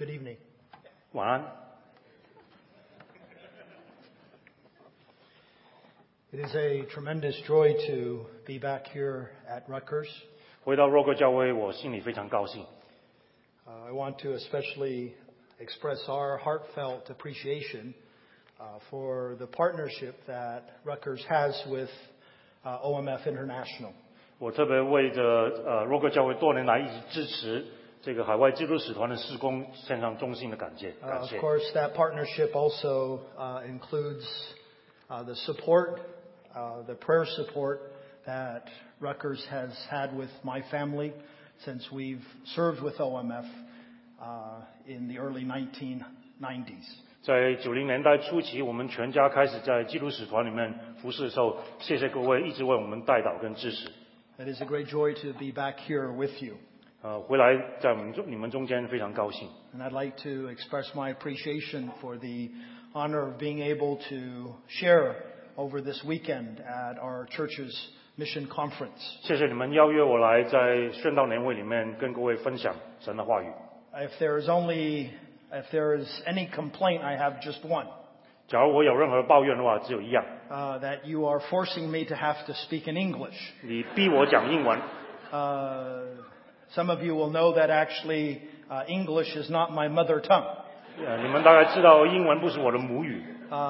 Good evening. 晚安。 It is a tremendous joy to be back here at Rutgers. 回到若克教会，我心里非常高兴。 I want to especially express our heartfelt appreciation for the partnership that Rutgers has with OMF International. 我特别为着若克教会多年来一直支持这个海外基督使团的事工，献上衷心的感谢。 Of course, that partnership also includes the support, the prayer support that Rutgers has had with my family since we've served with OMF in the early 1990s. 在90年代初期，我们全家开始在基督使团里面服侍的时候，谢谢各位一直为我们代祷跟支持。 It is a great joy to be back here with you. 回来在你们中间非常高兴。 And I'd like to express my appreciation for the honor of being able to share over this weekend at our church's mission conference. 谢谢你们邀约我来在宣道年会里面跟各位分享神的话语。 If there is any complaint, I have just one. 假如我有任何抱怨的话，只有一样。 That you are forcing me to have to speak in English. 你逼我讲英文。 Some of you will know that actually English is not my mother tongue. 你们大概知道英文不是我的母语。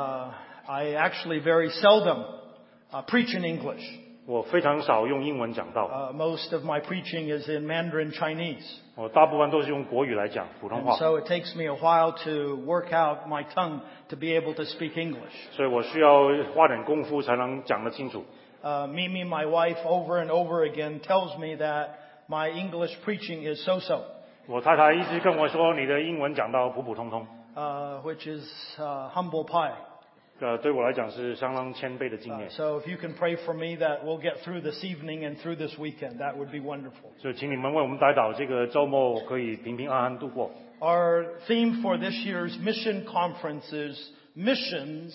I actually very seldom preach in English. 我非常少用英文讲道。 Most of my preaching is in Mandarin Chinese. 我大部分都是用国语来讲普通话。 And so it takes me a while to work out my tongue to be able to speak English. 所以我需要花点功夫才能讲得清楚。 Mimi, my wife, over and over again tells me that my English preaching is so-so. 我太太一直跟我说，你的英文讲到普普通通。 Which is humble pie. 对我来讲是相当谦卑的经验。 So if you can pray for me that we'll get through this evening and through this weekend, that would be wonderful. 所以请你们为我们代祷，这个周末可以平平安安度过。 Our theme for this year's mission conference is Missions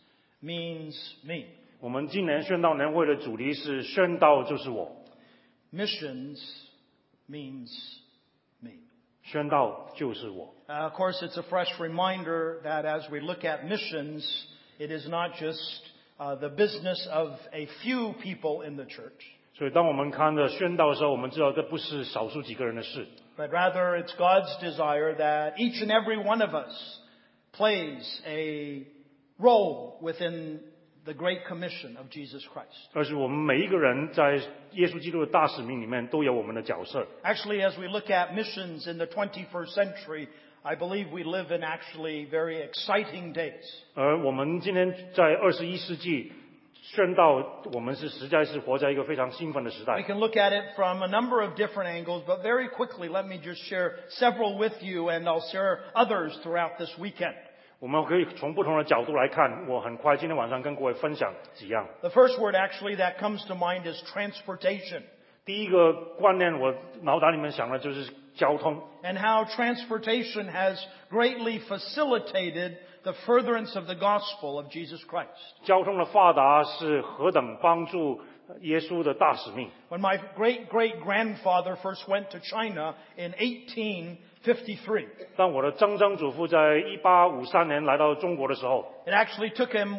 Means Me. 我们今年宣道年会的主题是宣道就是我。 Missions means me. 宣道就是我。 Of course, it's a fresh reminder that as we look at missions, it is not just the business of a few people in the church. 所以当我们看着宣道的时候，我们知道这不是少数几个人的事。 But rather, it's God's desire that each and every one of us plays a role within the Great Commission of Jesus Christ. 而是我们每一个人在耶稣基督的大使命里面都有我们的角色。 Actually, as we look at missions in the 21st century, I believe we live in actually very exciting days. 而我们今天在21世纪宣道，我们实在是活在一个非常兴奋的时代。 We can look at it from a number of different angles, but very quickly, let me just share several with you, and I'll share others throughout this weekend. 我们可以从不同的角度来看，我很快今天晚上跟各位分享几样。 The first word actually that comes to mind is transportation. 第一个观念，我脑袋里面想的就是交通。 And how transportation has greatly facilitated the furtherance of the gospel of Jesus Christ. 交通的发达是何等帮助耶稣的大使命。 When my great-great-grandfather first went to China in 1853, 当我的曾曾祖父在1853年来到中国的时候， it actually took him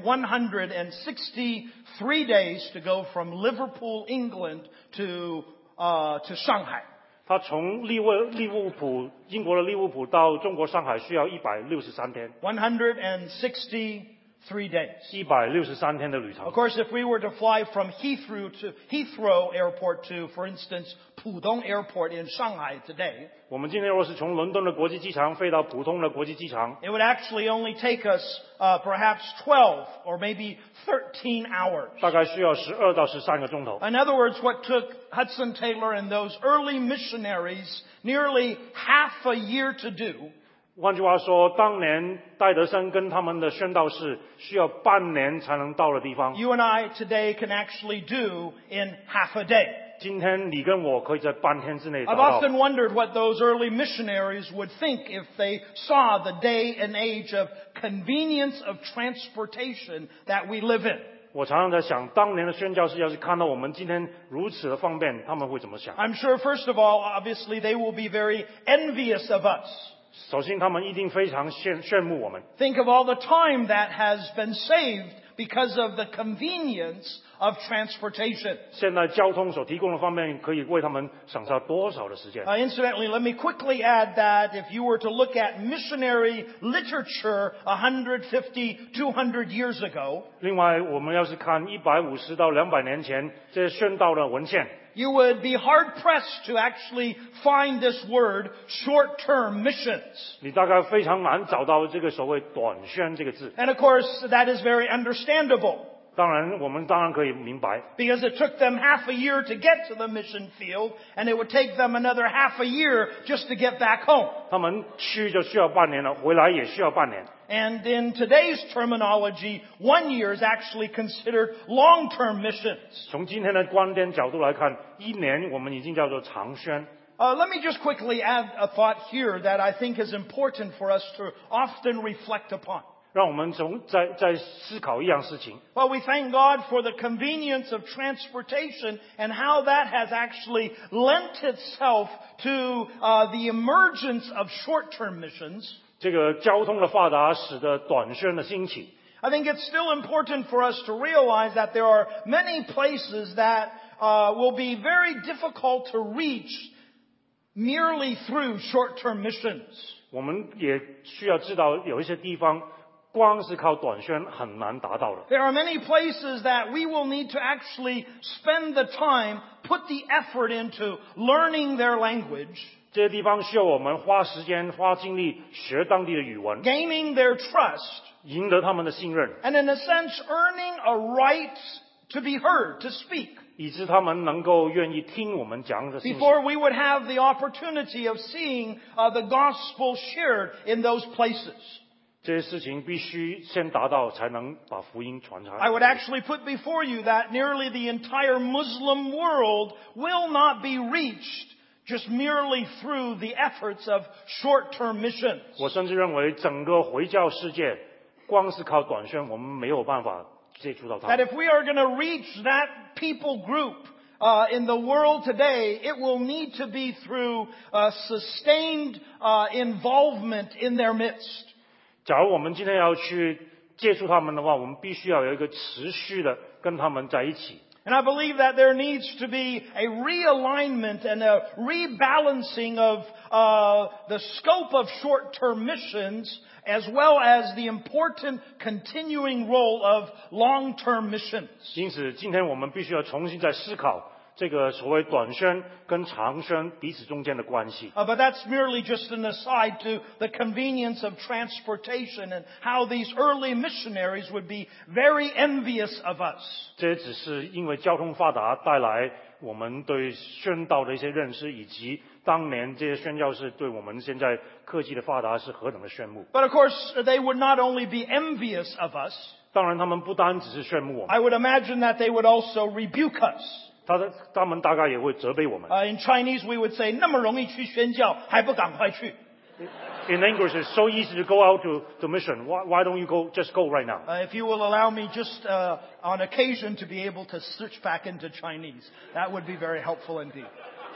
163 days to go from Liverpool, England to Shanghai. 他从英国的利物浦到中国上海需要163天。 163 days. 163天的旅程。 Of course, if we were to fly from Heathrow Airport to, for instance, Pudong Airport in Shanghai today, 我们今天若是从伦敦的国际机场飞到普通的国际机场， it would actually only take us perhaps 12 or maybe 13 hours. 大概需要12到13个钟头。 In other words, what took Hudson Taylor and those early missionaries nearly half a year to do, 换句话说，当年戴德生跟他们的宣道士需要半年才能到的地方， you and I today can actually do in half a day. 今天你跟我可以在半天之内 I've 达到。 often wondered what those early missionaries would think if they saw the day and age of convenience of transportation that we live in. 我常常在想，当年的宣教士要是看到我们今天如此的方便，他们会怎么想？ I'm sure, first of all, obviously, they will be very envious of us. 首先他们一定非常羡慕我们。 Think of all the time that has been saved because of the convenience of transportation. 现在交通所提供的方面可以为他们省下多少的时间。 Incidentally, let me quickly add that if you were to look at missionary literature 150, 200 years ago, 另外我们要是看150到200年前这些宣道的文献， you would be hard-pressed to actually find this word, short-term missions. 你大概非常难找到这个所谓短宣这个字。 And of course, that is very understandable, 当然我们当然可以明白， because it took them half a year to get to the mission field, and it would take them another half a year just to get back home. 他们去就需要半年了，回来也需要半年。 And in today's terminology, 1 year is actually considered long-term missions. 从今天的观点角度来看，1年我们已经叫做长宣。 Let me just quickly add a thought here that I think is important for us to often reflect upon. 让我们再思考一样事情。 Well, we thank God for the convenience of transportation and how that has actually lent itself to the emergence of short-term missions. 这个交通的发达使得短宣的兴起。 I think it's still important for us to realize that there are many places that will be very difficult to reach merely through short-term missions. 我们也需要知道，有一些地方光是靠短宣很难达到的。 There are many places that we will need to actually spend the time, put the effort into learning their language, 这些地方需要我们花时间、花精力学当地的语文， gaining their trust, 赢得他们的信任， and in a sense earning a right to be heard, to speak, 以致他们能够愿意听我们讲的信息。 before we would have the opportunity of seeing the gospel shared in those places. 这些事情必须先达到，才能把福音传开。 I would actually put before you that nearly the entire Muslim world will not be reached just merely through the efforts of short-term missions. 我甚至认为，整个回教世界光是靠短宣，我们没有办法接触到他 That 们。 if we are going to reach that people group in the world today, it will need to be through sustained involvement in their midst. 假如我们今天要去接触他们的话，我们必须要有一个持续的跟他们在一起。 And I believe that there needs to be a realignment and a rebalancing of the scope of short-term missions as well as the important continuing role of long-term missions. 因此，今天我们必须要重新再思考这个所谓短宣跟长宣彼此中间的关系。 But that's merely just an aside to the convenience of transportation and how these early missionaries would be very envious of us. 这也只是因为交通发达带来我们对宣道的一些认识，以及当年这些宣教士对我们现在科技的发达是何等的炫目。 But of course, they would not only be envious of us. 当然，他们不单只是炫目我们， I would imagine that they would also rebuke us. 他们大概也会责备我们。 In Chinese, we would say, 那么容易去宣教，还不赶快去。 In English, it's so easy to go out to mission. Why don't you just go right now? If you will allow me just on occasion to be able to switch back into Chinese, that would be very helpful indeed.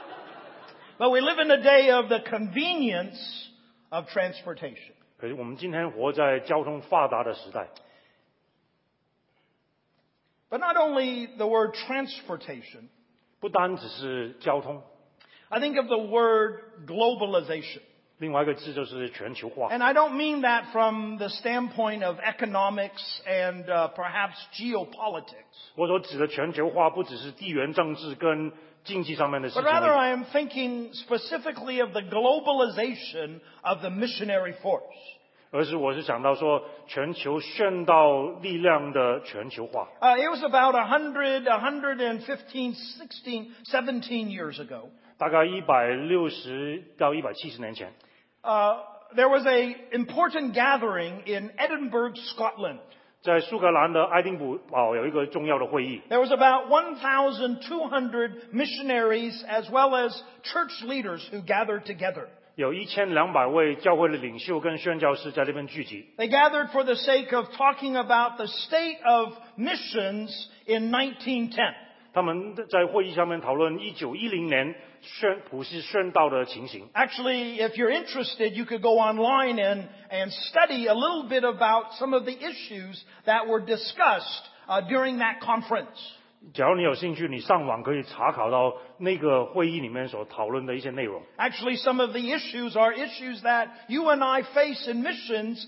But we live in a day of the convenience of transportation. 可是我们今天活在交通发达的时代， But not only the word transportation, 不单只是交通， I think of the word globalization. 另外一个字就是全球化。 And I don't mean that from the standpoint of economics and perhaps geopolitics. 我所指的全球化，不只是地缘政治跟经济上面的事 But 情 rather 而已， I am thinking specifically of the globalization of the missionary force. 而是我是想到说全球宣道力量的全球化。 It was about 115, 16, 17 years ago. 大概160到170年前， There was an important gathering in Edinburgh, Scotland. 在苏格兰的爱丁堡有一个重要的会议， There was about 1,200 missionaries as well as church leaders who gathered together. 有1200位教会的领袖跟宣教士在那边聚集。 They gathered for the sake of talking about the state of missions in 1910. 他们在会议上面讨论1910年普世宣道的情形。 Actually, if you're interested, you could go online and study a little bit about some of the issues that were discussed during that conference. 假如你有兴趣，你上网可以查考到那个会议里面所讨论的一些内容。 Actually, some of the issues are issues that you and I face in missions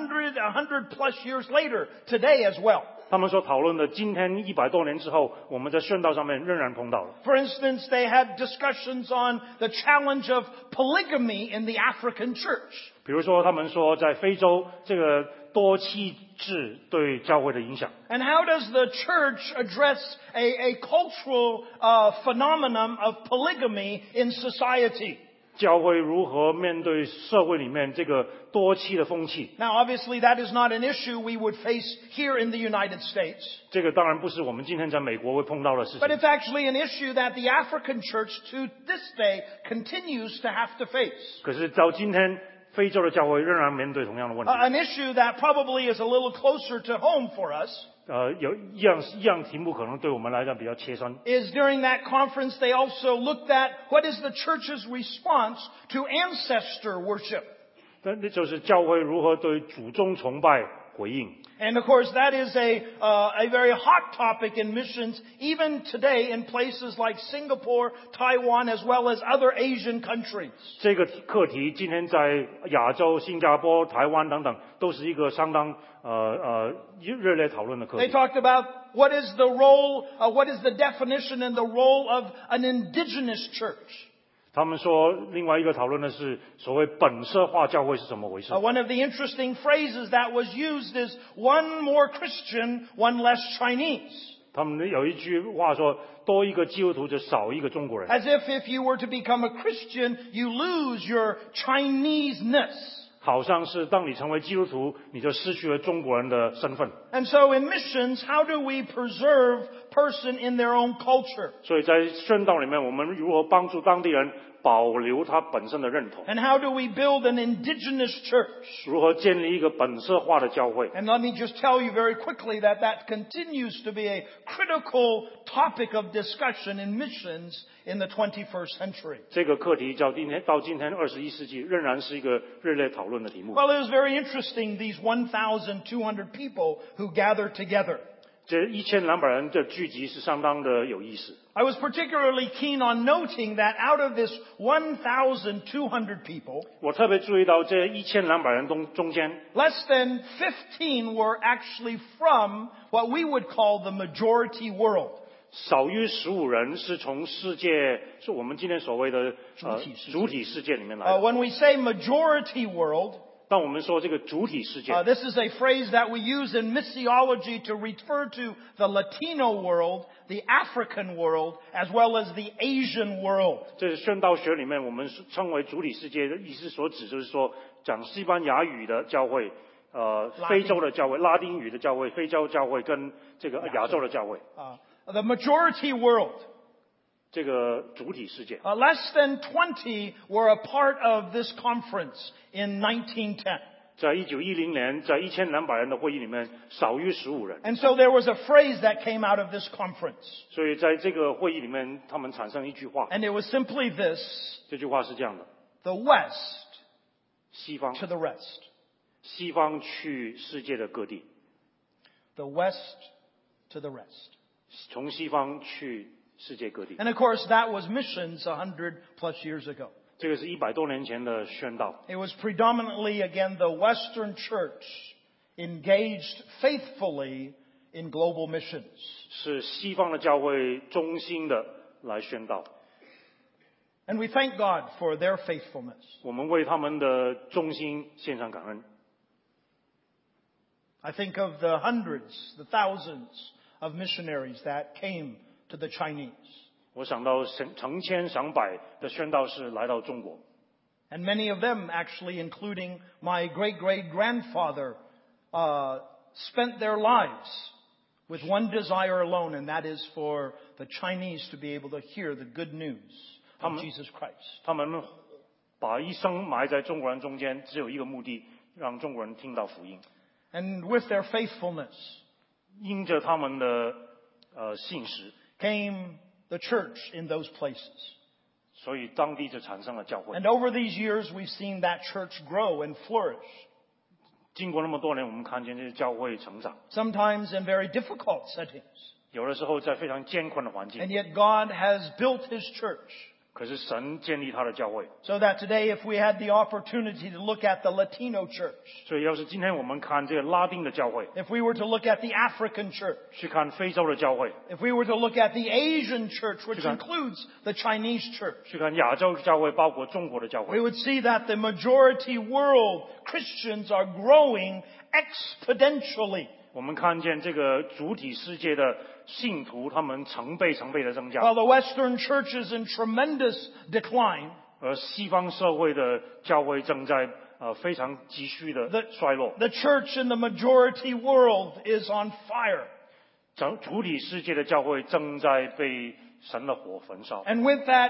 100 plus years later, today as well. 他们所讨论的，今天100多年之后，我们在宣道上面仍然碰到了。 For instance, they had discussions on the challenge of polygamy in the African church. 比如说，他们说在非洲这个多妻制对教会的影响。 And how does the church address a cultural phenomenon of polygamy in society? 教会如何面对社会里面这个多妻的风气？ Now, obviously, that is not an issue we would face here in the United States. 这个当然不是我们今天在美国会碰到的事 But 情， it's actually an issue that the African church to this day continues to have to face. 可是到今天，非洲的教会仍然面对同样的问题。 An issue that probably is a little closer to home for us 有一样题目可能对我们来讲比较切身。 is during that conference they also looked at what is the church's response to ancestor worship. 那就是教会如何对祖宗崇拜回应。 And of course, that is a very hot topic in missions, even today in places like Singapore, Taiwan, as well as other Asian countries. 这个课题今天在亚洲、新加坡、台湾等等，都是一个相当热烈讨论的课 They 题。 talked about what is the role, what is the definition and the role of an indigenous church. 他们说，另外一个讨论的是所谓本色化教会是怎么回事。 One of the interesting phrases that was used is one more Christian, one less Chinese. 他们有一句话说，多一个基督徒就少一个中国人。 As if you were to become a Christian, you lose your Chinese-ness. 好像是当你成为基督徒，你就失去了中国人的身份。 And so in missions, how do we preserve person in their own culture? 所以在宣道里面，我们如何帮助当地人保留他本身的认同？ And how do we build an indigenous church? 如何建立一个本色化的教会？ And let me just tell you very quickly that continues to be a critical topic of discussion in missions in the 21st century. 这个课题到今天21世纪仍然是一个热烈讨论的题目。 Well, it was very interesting, these 1,200 people who gathered together. 这1200人的聚集是相当的有意思。 I was particularly keen on noting that out of this 1,200 people, 我特别注意到这1200人中间， less than 15 were actually from what we would call the majority world. 少于15人是从世界，是我们今天所谓的主体世界里面来的。 When we say majority world, 当我们说这个主体世界， this is a phrase that we use in missiology to refer to the Latino world, the African world, as well as the Asian world. 这是宣道学里面我们称为主体世界的意思所指，就是说讲西班牙语的教会，非洲的教会、拉丁语的教会、非洲教会跟这个亚洲的教会， The majority world. 这个主体世界。 Less than 20 were a part of this conference in 1910. 在1910年，在1200人的会议里面，少于15人。 And so there was a phrase that came out of this conference. 所以在这个会议里面，他们产生一句话， And it was simply this: 这句话是这样的： the West 西方 to the rest. 西方去世界的各地， The West to the rest. 从西方去世界各地。 And of course, that was missions 100 plus years ago. 这个是100多年前的宣道。 It was predominantly, again, the Western church engaged faithfully in global missions. 是西方的教会忠心的来宣道， And we thank God for their faithfulness. 我们为他们的忠心献上感恩。 I think of the hundreds, the thousands of missionaries that came to the Chinese. 我想到成千上百的宣道士来到中国， And many of them, actually, including my great-great-grandfather, spent their lives with one desire alone, and that is for the Chinese to be able to hear the good news of Jesus Christ. 他们把一生埋在中国人中间，只有一个目的，让中国人听到福音。 And with their faithfulness, 因着他们的信实， came the church in those places. 所以当地就产生了教会。 And over these years, we've seen that church grow and flourish. 经过那么多年，我们看见这些教会成长， Sometimes in very difficult settings. 有的时候在非常艰困的环境， And yet God has built His church. 可是神建立他的教会。 So that today, if we had the opportunity to look at the Latino church, 所以要是今天我们看这个拉丁的教会， if we were to look at the African church, 去看非洲的教会， if we were to look at the Asian church, which Sure. includes the Chinese church, 去看亚洲教会，包括中国的教 we 会， would see that the majority world Christians are growing exponentially. 我们看见这个主体世界的信徒，他们成倍的增加， While the Western church is in tremendous decline, 而西方社会的教会正在非常急需的衰落。 the church in the majority world is on fire. 主体世界的教会正在被神的火焚烧， And with that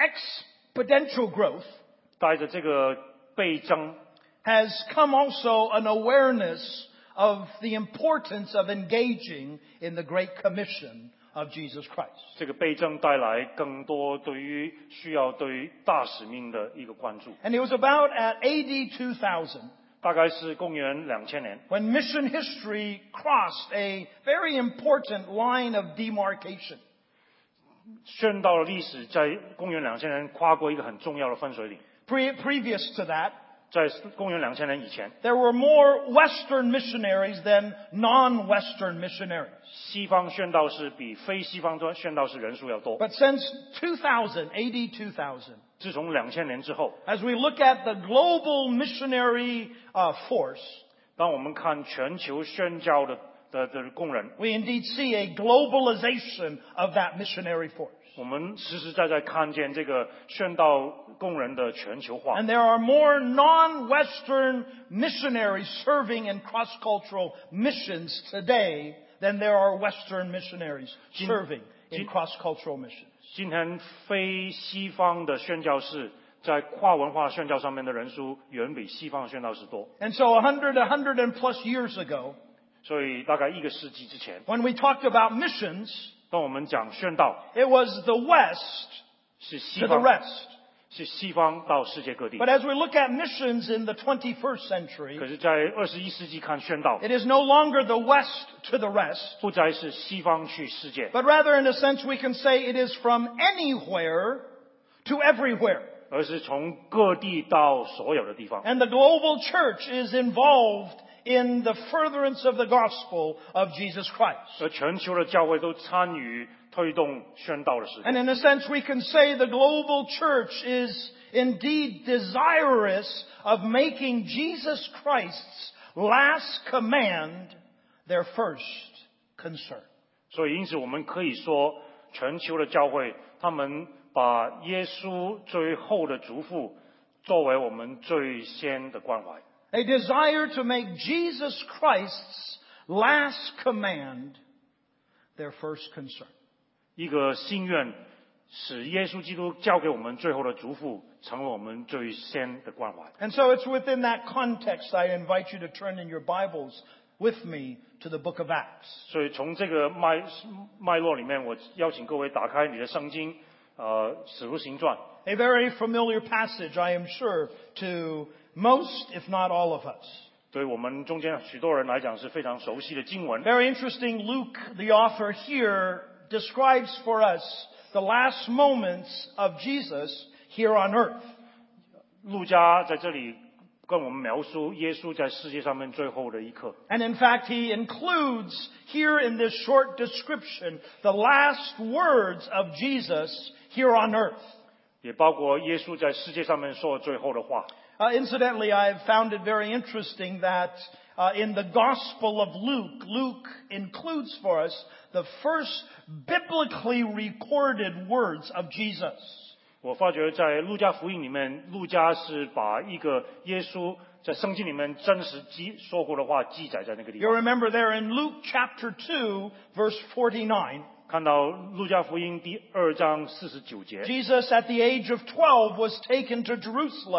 exponential growth 带着这个倍增， has come also an awareness of the importance of engaging in the Great Commission of Jesus Christ. 这个倍增带来更多对于需要对大使命的一个关注。 And it was about at AD 2000 大概是公元2000年， when mission history crossed a very important line of demarcation. 宣道的历史在公元2000年跨过一个很重要的分水岭。 Previous to that, 在公元2000年以前， there were more Western missionaries than non-Western missionaries. 西方宣道士比非西方宣道士人数要多。 But since 2000, AD 2000, 自从2000年之后， as we look at the global missionary force, 当我们看全球宣教的工人， we indeed see a globalization of that missionary force. 我们实实在在看见这个宣道工人的全球化。 And there are more non-Western missionaries serving in cross-cultural missions today than there are Western missionaries serving in cross-cultural missions. 今天非西方的宣教士在跨文化宣教上面的人数远比西方的宣教士多。 And so 100 and plus years ago, 所以大概1个世纪之前， when we talked about missions, 当我们讲宣道， it was the West 是西 to the 方， rest. 是西方到世界各地。 But as we look at missions in the 21st century, 可是，在21世纪看宣道， it is no longer the West to the rest, 不再是西方去世界， but rather in a sense we can say it is from anywhere to everywhere. 而是从各地到所有的地方。 And the global church is involved in the furtherance of the gospel of Jesus Christ. 而全球的教会都参与推动宣道的事情。 And in a sense we can say the global church is indeed desirous of making Jesus Christ's last command their first concern. 所以，因此我们可以说，全球的教会，他们把耶稣最后的嘱咐作为我们最先的关怀。 A desire to make Jesus Christ's last command their first concern. 一个心愿，使耶稣基督交给我们最后的嘱咐，成为我们最先的关怀。 And so it's within that context I invite you to turn in your Bibles with me to the book of Acts. 所以从这个脉络里面，我邀请各位打开你的圣经，使徒行传。 A very familiar passage, I am sure, to most, if not all of us. 对我们中间许多人来讲是非常熟悉的经文。 Very interesting, Luke, the author here, describes for us the last moments of Jesus here on earth. 路加在这里跟我们描述耶稣在世界上面最后的一刻。 And in fact, he includes here in this short description the last words of Jesus here on earth. 也包括耶稣在世界上面说的最后的话。 Incidentally, I've found it very interesting that in the Gospel of Luke, Luke includes for us the first biblically recorded words of Jesus. 我发觉在路加福音里面，路加是把一个耶稣在圣经里面真实说过的话记载在那个地 You 方。 remember there in Luke chapter 2, verse 49, 看到路加福音第2章49节， Jesus at the age of 12 was taken to Jerusalem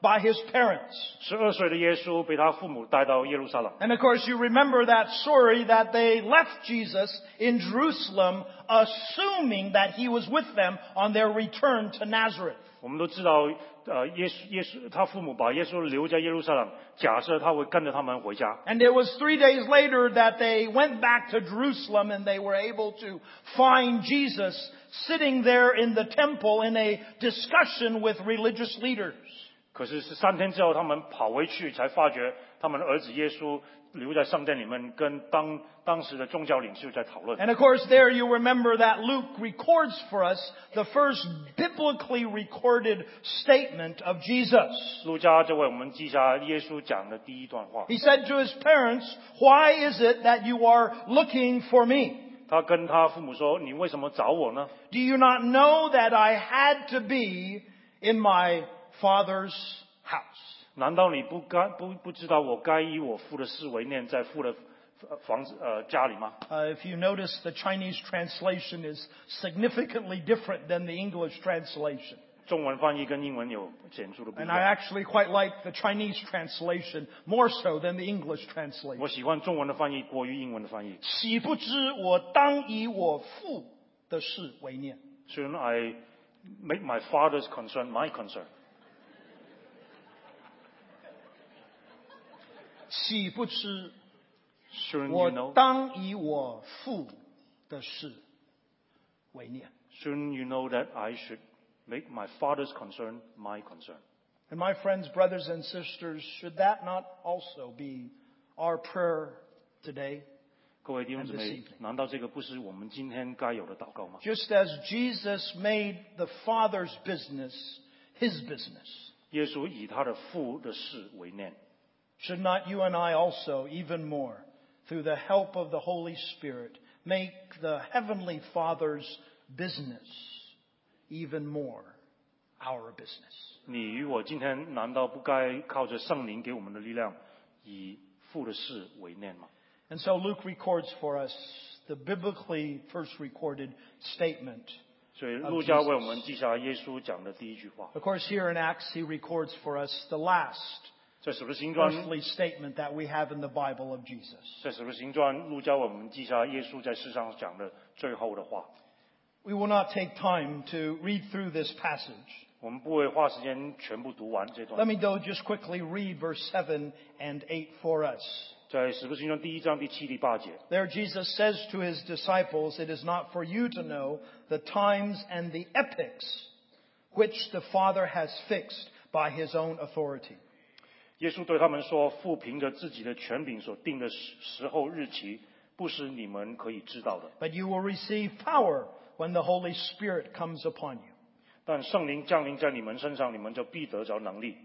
by his parents. 12岁的耶稣被他父母带到耶路撒冷。 And of course you remember that story that they left Jesus in Jerusalem assuming that he was with them on their return to Nazareth. 我们都知道，耶稣他父母把耶稣留在耶路撒冷，假设他会跟着他们回家。 And it was 3 days later that they went back to Jerusalem and they were able to find Jesus sitting there in the temple in a discussion with religious leaders. 可是13天之后，他们跑回去，才发觉他们的儿子耶稣留在圣殿里面，跟当时的宗教领袖在讨论。 And of course there you remember that Luke records for us the first biblically recorded statement of Jesus. 路加就为我们记下耶稣讲的第一段话。 He said to his parents, "Why is it that you are looking for me? 他跟他父母说：“你为什么找我呢？ Do you not know that I had to be in my Father's house?" 难道你不知道我该以我父的事为念，在父的房子家里吗？” If you notice, the Chinese translation is significantly different than the English translation. 中文翻译跟英文有显著的不一 And I 样。 actually quite like the Chinese translation more so than the English translation. 我喜欢中文的翻译过于英文的翻译。 岂不知我当以我父的事为念。 Soon I make my father's concern my concern. 岂不知 Soon you 我 know. 当以我父的事为念。 Soon you know that I should make my father's concern my concern. And my friends, brothers and sisters, should that not also be our prayer today? 各位弟兄姊 And this 妹 evening.， 难道这个不是我们今天该有的祷告吗？ Just as Jesus made the Father's business his business, 耶稣以他的父的事为念， should not you and I also, even more, through the help of the Holy Spirit, make the Heavenly Father's business even more our business? 你与我今天难道不该靠着圣灵给我们的力量，以父的事为念吗？ And so Luke records for us the biblically first recorded statement. 所以路加为我们记下耶稣讲的第一句话。 Of course, here in Acts, he records for us the last 在使徒行传， earthly statement that we have in the Bible of Jesus. 在使徒行传，路加为我们记下耶稣在世上讲的最后的话。 We will not take time to read through this passage. 我们不会花时间全部读完这 Let 段。 me though just quickly read verse 7 and 8 for us. 在使徒行传第1章第7、第8节， There Jesus says to his disciples, "It is not for you to know the times and the epochs which the Father has fixed by his own authority." 耶稣对他们说：“父凭着自己的权柄所定的时候日期，不是你们可以知道的。 But you will receive power when the Holy Spirit comes upon you. 但圣灵降临在你们身上，你们就必得着能力。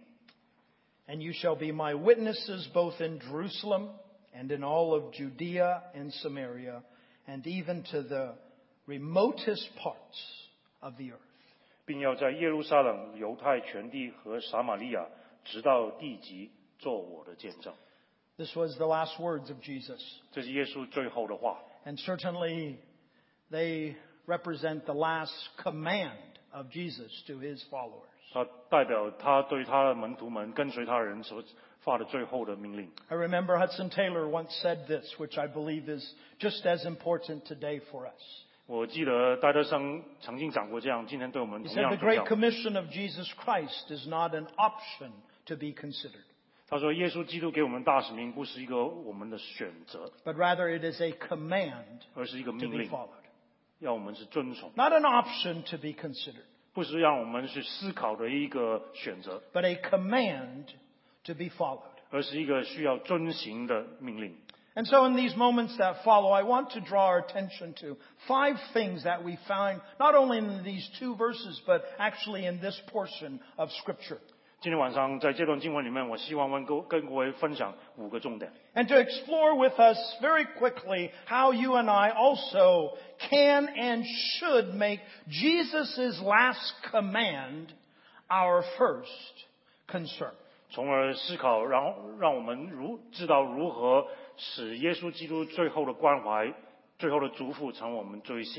And you shall be my witnesses both in Jerusalem and in all of Judea and Samaria and even to the remotest parts of the earth. 并要在耶路撒冷、犹太全地和撒玛利亚，直到地极，做我的见证。” This was the last words of Jesus. 这是耶稣最后的话， And certainly they represent the last command of Jesus to his followers. 他代表他对他的门徒们、跟随他的人所发的最后的命令。 I remember Hudson Taylor once said this, which I believe is just as important today for us. 我记得戴德生曾经讲过这样，今天对我们 He 同 said, 样 "The 重 Great 要。 Commission of Jesus Christ is not an option to be considered, 他说，耶稣基督给我们大使命，不是一个我们的选择， but rather it is a command 而是一个 to 命 be 令， followed. 要我们是遵从， Not an option to be considered, 不是让我们去思考的一个选择， but a command to be followed." 而是一个需要遵行的命令。 And so in these moments that follow, I want to draw our attention to 5 things that we find not only in these 2 verses, but actually in this portion of Scripture. 今天晚上在这段经文里面，我希望跟各位分享5个重点， And to explore with us very quickly how you and I also can and should make Jesus' last command our first concern. 从而思考，让我们知道如何使耶稣基督最后的关怀、最后的嘱咐成为我们最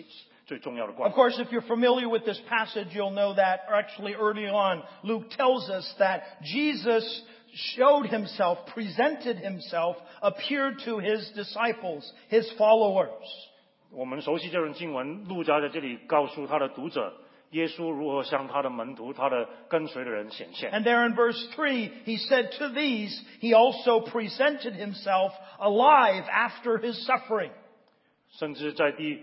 最重要的关 Of 怀。 course, if you're familiar with this passage, you'll know that, or actually early on, Luke tells us that Jesus showed himself, presented himself, appeared to his disciples, his followers. 我们熟悉这段经文，路加在这里告诉他的读者，耶稣如何向他的门徒、他的跟随的人显现。 And there in verse 3, he said to these, he also presented himself alive after his suffering. 甚至在第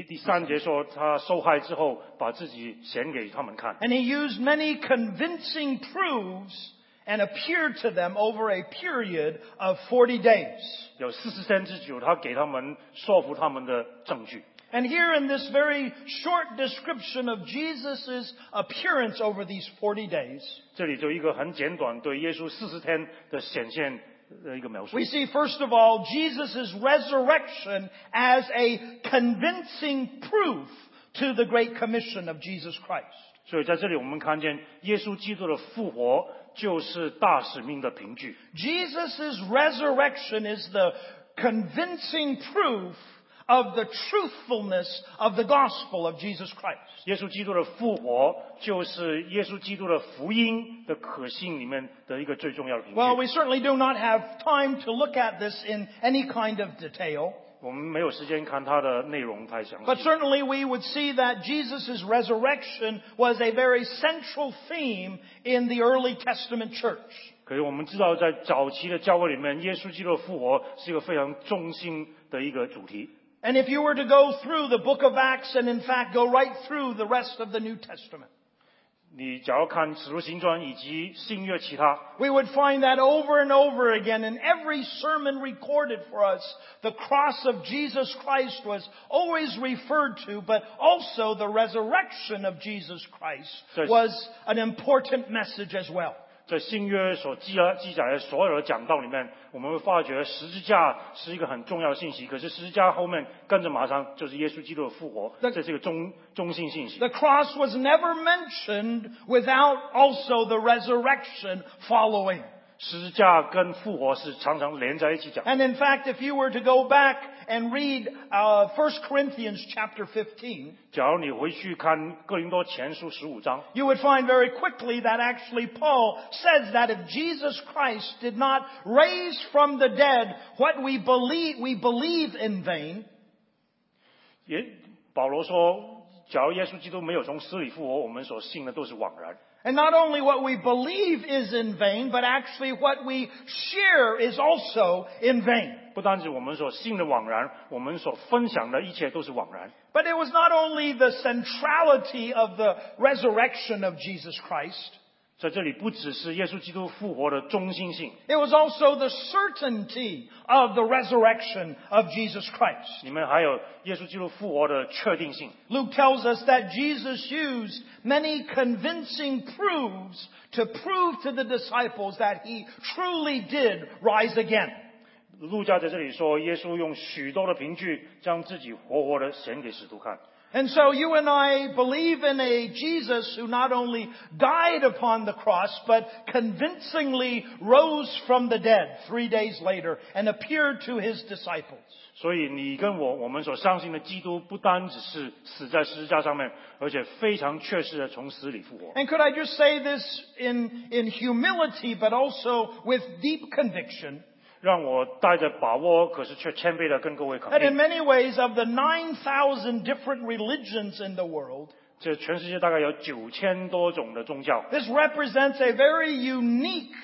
3节说，他受害之后，把自己显给他们看。 And he used many convincing proofs and appeared to them over a period of 40 days. 有40天之久，他给他们说服他们的证据。 And here in this very short description of Jesus' appearance over these 40 days, 这里就一个很简短对耶稣40天的显现的一个描述 we。see first of all Jesus' resurrection as a convincing proof to the Great Commission of Jesus Christ. 所以在这里我们看见耶稣基督的复活就是大使命的凭据。 Jesus' resurrection is the convincing proof of the truthfulness of the gospel of Jesus Christ. 耶稣基督的复活就是耶稣基督的福音的可信里面的一个最重要的凭据。 Well, we certainly do not have time to look at this in any kind of detail. 我们没有时间看它的内容太详 But 细， certainly we would see that Jesus' resurrection was a very central theme in the early Testament church. 可是我们知道在早期的教会里面，耶稣基督的复活是一个非常中心的一个主题。 And if you were to go through the book of Acts and in fact go right through the rest of the New Testament, 你假如看使徒行传以及新约其他， we would find that over and over again in every sermon recorded for us, the cross of Jesus Christ was always referred to, but also the resurrection of Jesus Christ was an important message as well. 在新约所记载的所有的讲道里面，我们会发觉十字架是一个很重要的信息。可是十字架后面跟着马上就是耶稣基督的复活，这是一个中心信息。 The cross was never mentioned without also the resurrection following. 十字架跟复活是常常连在一起讲。 And in fact, if you were to go back and read 1 Corinthians chapter 15, 假如你回去看哥林多前书15章， you would find very quickly that actually Paul says that if Jesus Christ did not raise from the dead what we believe in vain. 保罗说，假如耶稣基督没有从死里复活，我们所信的都是枉然。 And not only what we believe is in vain, but actually what we share is also in vain. 不单止我们所信的枉然，我们所分享的一切都是枉然。 But it was not only the centrality of the resurrection of Jesus Christ, 在这里不只是耶稣基督复活的中心性， it was also the certainty of the resurrection of Jesus Christ. 里面还有耶稣基督复活的确定性。 Luke tells us that Jesus used many convincing proofs to prove to the disciples that he truly did rise again. 路加在这里说，耶稣用许多的凭据将自己活活的显给使徒看。 And so you and I believe in a Jesus who not only died upon the cross, but convincingly rose from the dead 3 days later and appeared to his disciples. 所以你跟我们所相信的基督，不单只是死在十字架上面，而且非常确实的从死里复活。 And could I just say this in humility, but also with deep conviction, 让我带着把握，可是却谦卑的跟各位肯 that in 定， many ways of the 9,000 different religions in the world, 这全世界大概有9000多种的宗教， this represents a very unique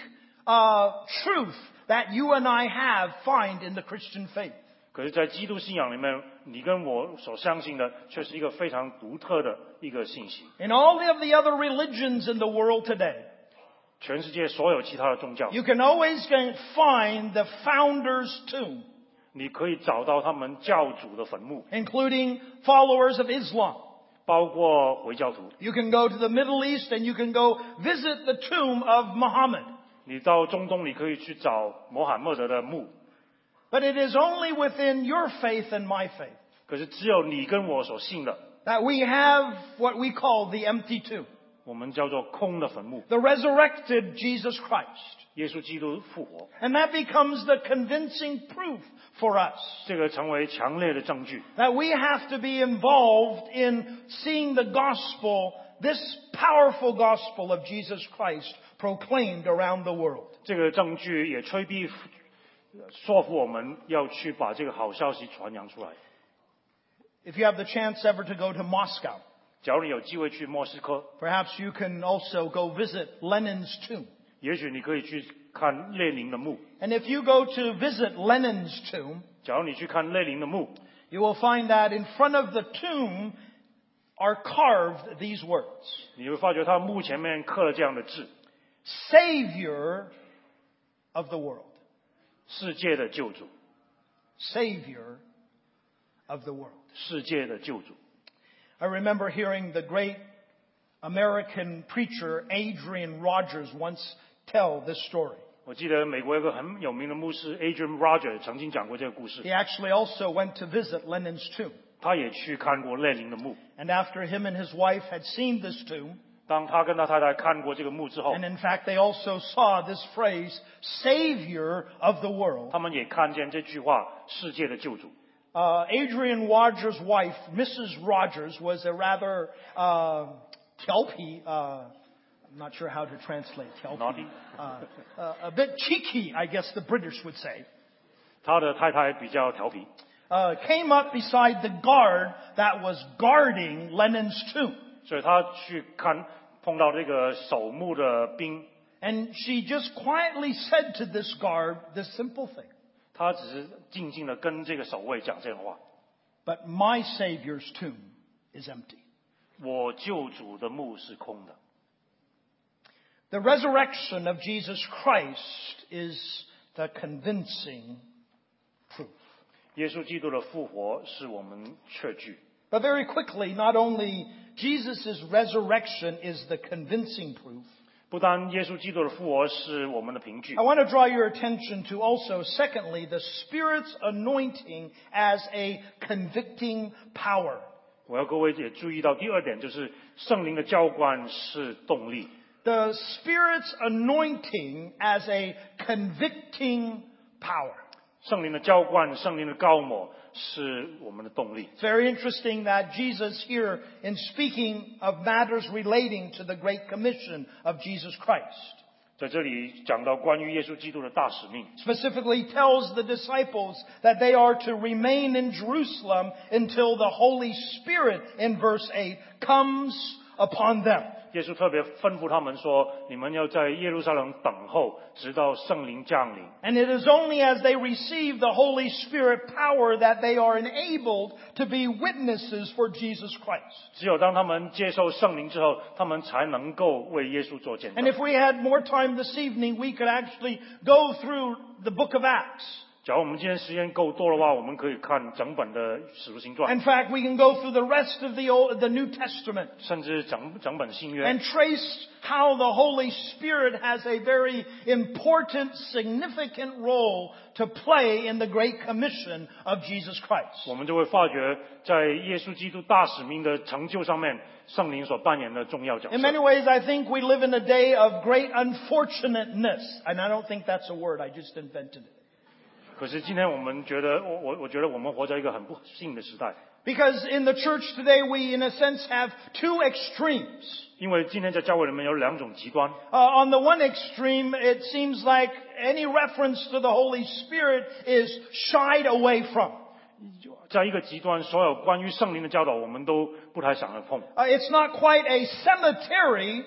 truth that you and I find in the Christian faith. 可是，在基督信仰里面，你跟我所相信的，却是一个非常独特的一个信息。 In all of the other religions in the world today, 全世界所有其他的宗教， you can always find the founder's tomb, 你可以找到他们教主的坟墓， including followers of Islam. 包括回教徒。 You can go to the Middle East and you can go visit the tomb of Muhammad. 你到中东，你可以去找穆罕默德的墓， But it is only within your faith and my faith 可是只有你跟我所信的， that we have what we call the empty tomb. 我们叫做空的坟墓。 The resurrected Jesus Christ. 耶稣基督复活， And that becomes the convincing proof for us 这个成为强烈的证据， that we have to be involved in seeing the gospel, this powerful gospel of Jesus Christ proclaimed around the world. 这个证据也催逼说服我们要去把这个好消息传扬出来。 If you have the chance ever to go to Moscow, 假如你有机会去莫斯科， perhaps you can also go visit Lenin's tomb. 也许你可以去看列宁的墓。 And if you go to visit Lenin's tomb, 假如你去看列宁的墓， you will find that in front of the tomb are carved these words: 你会发觉他墓前面刻了这样的字： Savior of the world. 世界的救主， Savior of the world. 世界的救主。 I remember hearing the great American preacher Adrian Rogers once tell this story. 我记得美国有个很有名的牧师 Adrian Rogers 曾经讲过这个故事， He actually also went to visit Lenin's tomb. 他也去看过列宁的墓。 And after him and his wife had seen this tomb, 当他跟他太太看过这个墓之后， and in fact they also saw this phrase, Savior of the world, 他们也看见这句话“世界的救主”。 Adrian Rogers' wife, Mrs. Rogers, was a rather tiaopi, I'm not sure how to translate Naughty. tiaopi, a bit cheeky, I guess the British would say. 他的太太比较调皮， Came up beside the guard that was guarding Lenin's tomb. 所以他去看碰到这个守墓的兵， And she just quietly said to this guard this simple thing: 他只是静静的跟这个守卫讲这样的话： But my Savior's tomb is empty. 我救主的墓是空的。 The resurrection of Jesus Christ is the convincing proof. 耶稣基督的复活是我们确据。 But very quickly, not only Jesus' resurrection is the convincing proof, 不单耶稣基督的复活是我们的凭据 I，want to draw your attention to also, secondly, the Spirit's anointing as a convicting power. 我要各位也注意到第二点，就是圣灵的浇灌是动力。 The Spirit's anointing as a convicting power. 圣灵的浇灌，圣灵的膏抹是我们的动力。 It's very interesting that Jesus here, in speaking of matters relating to the Great Commission of Jesus Christ, 在这里讲到关于耶稣基督的大使命， specifically tells the disciples that they are to remain in Jerusalem until the Holy Spirit, in verse 8, comes upon them. 耶稣特别吩咐他们说：“你们要在耶路撒冷等候，直到圣灵降临。 And it is only as they receive the Holy Spirit power that they are enabled to be witnesses for Jesus Christ. 只有当他们接受圣灵之后，他们才能够为耶稣做见 And 证。 if we had more time this evening, we could actually go through the book of Acts. 假如我们今天时间够多的话，我们可以看整本的使徒行传， In fact, we can go through the rest of the New Testament 甚至整本新约， and trace how the Holy Spirit has a very important, significant role to play in the Great Commission of Jesus Christ. 我们就会发觉，在耶稣基督大使命的成就上面，圣灵所扮演的重要角 In many 色。 ways, I think we live in a day of great unfortunateness. And I don't think that's a word, I just invented it. 可是今天我们觉得，我觉得我们活在一个很不幸的时代， Because in the church today, we, in a sense, have two extremes. 因为今天在教会里面有两种极端。 On the one extreme, it seems like any reference to the Holy Spirit is shied away from. 在一个极端，所有关于圣灵的教导，我们都不太想要碰。 It's not quite a cemetery,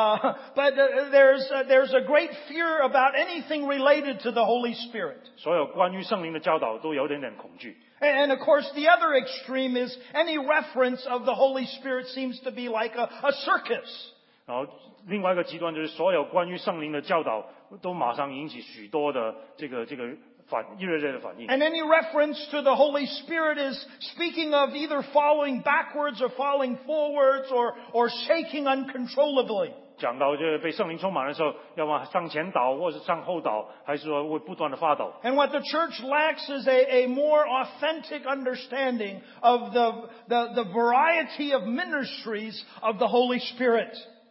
but there's a great fear about anything related to the Holy Spirit. 所有关于圣灵的教导都有点恐惧。 And of course, the other extreme is any reference of the Holy Spirit seems to be like a circus. 然后另外一个极端就是所有关于圣灵的教导都马上引起许多的这个热烈的反应。 And any reference to the Holy Spirit is speaking of either falling backwards or falling forwards or shaking uncontrollably. 讲到这个被圣灵充满的时候，要么向前倒，或是向后倒，还是说会不断的发抖。 And what the church lacks is a more authentic understanding of the variety of ministries of the Holy Spirit.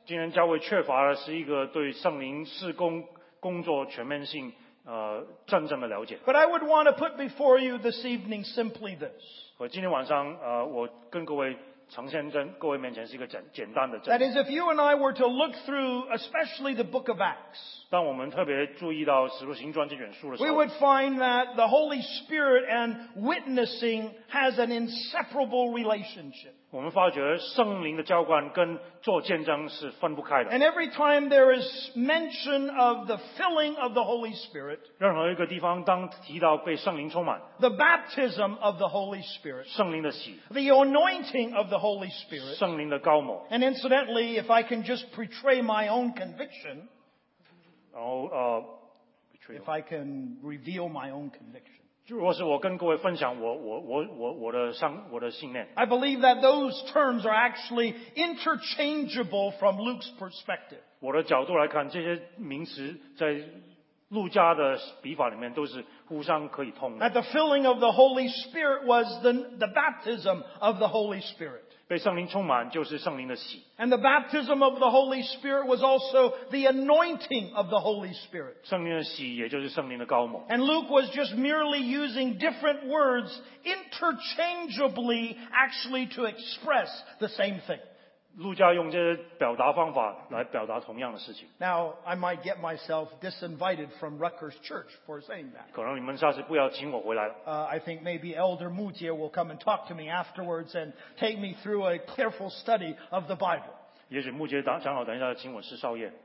今天教会缺乏的是一个对圣灵事工工作全面性真正的了解。 But I would want to put before you this evening simply this. 我今天晚上我跟各位呈现在各位面前是一个简单的 That 真理。 is, if you and I were to look through, especially the book of Acts, 当我们特别注意到《使徒行传》这卷书的时 we 候， would find that the Holy Spirit and witnessing has an inseparable relationship. 我们发觉圣灵的浇灌跟做见证是分不开的。 And every time there is mention of the filling of the Holy Spirit, 任何一个地方当提到被圣灵充满， the baptism of the Holy Spirit, 圣灵的洗， the anointing of the Holy Spirit, 圣灵的高抹， and incidentally, if I can just portray my own conviction, 然后 if I can reveal my own conviction, 如果是我跟各位分享我的信念， I believe that those terms are actually interchangeable from Luke's perspective. 我的角度来看，这些名词在路加的笔法里面都是互相可以通的。 That the filling of the Holy Spirit was the baptism of the Holy Spirit. 被圣灵充满就是圣灵的洗， And the baptism of the Holy Spirit was also the anointing of the Holy Spirit. 圣灵的洗也就是圣灵的高抹。 And Luke was just merely using different words interchangeably actually to express the same thing. 路加用这些表达方法来表达同样的事情。 Now, I might get myself disinvited from Rutgers Church for saying that. 可能你们下次不要请我回来了。 I think maybe Elder Mujie will come and talk to me afterwards and take me through a careful study of the Bible. 也许木杰长老等一下请我吃宵夜。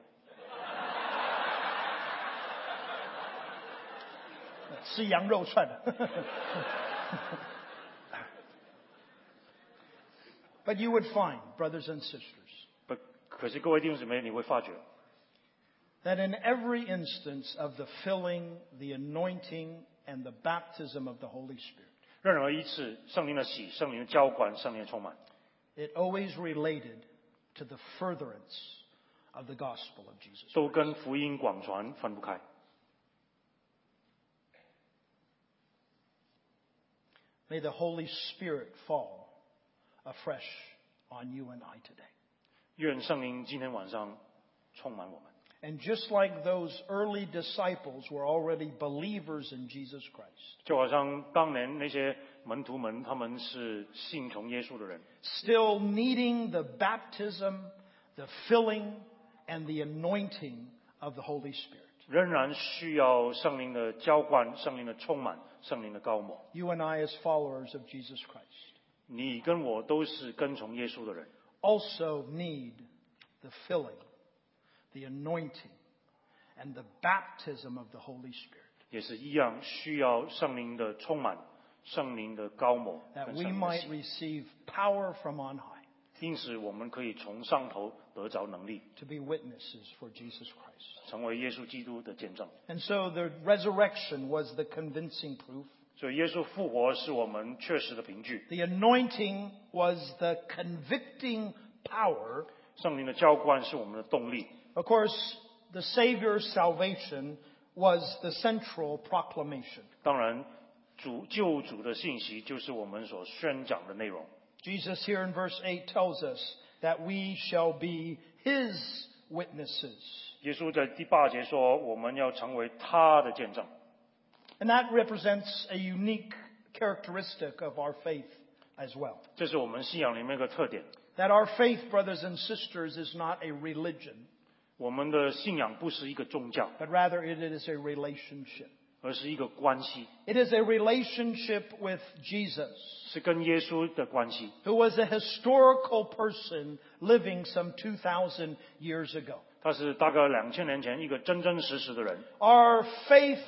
吃羊肉串。But you would find, brothers and sisters, 可是各位弟兄姊妹，你会发觉， that in every instance of the filling, the anointing, and the baptism of the Holy Spirit, 任何一次圣灵的洗、圣灵的浇灌、圣灵的充满， it always related to the furtherance of the gospel of Jesus. 都跟福音广传分不开。 May the Holy Spirit fall afresh on you and I today. 愿圣灵今天晚上充满我们。 And just like those early disciples were already believers in Jesus Christ, 就好像当年那些门徒们，他们是信从耶稣的人， still needing the baptism, the filling, and the anointing of the Holy Spirit. 仍然需要圣灵的浇灌、圣灵的充满、圣灵的高抹。 You and I, as followers of Jesus Christ, 你跟我都是跟从耶稣的人， also need the filling, the anointing, and the baptism of the Holy Spirit, 也是一样需要圣灵的充满、圣灵的高抹 that 跟 we 圣灵的 might 洗。 receive power from on high 因此，我们可以从上头得着能力， to be witnesses for Jesus Christ. 成为耶稣基督的见证。 And so the resurrection was the convincing proof. 所以，耶稣复活是我们确实的凭据。 The anointing was the convicting power. 圣灵的浇灌是我们的动力。 Of course, the Savior's salvation was the central proclamation. 当然，救主的信息就是我们所宣讲的内容。 Jesus here in verse 8 tells us that we shall be His witnesses. 耶稣在第8节说，我们要成为他的见证。 And that represents a unique characteristic of our faith as well. 这是我们信仰里面一个特点。 That our faith, brothers and sisters, is not a religion, 我们的信仰不是一个宗教， but rather it is a relationship. 而是一个关系， It is a relationship with Jesus, 是跟耶稣的关系。 who was a historical person living some 2,000 years ago. 他是大概2000年前一个真真实实的人。 Our faith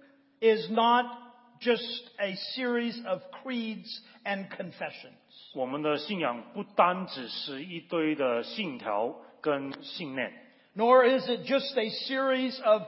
is not just a series of creeds and confessions. 我们的信仰不单只是一堆的信条跟信念， Nor is it just a series of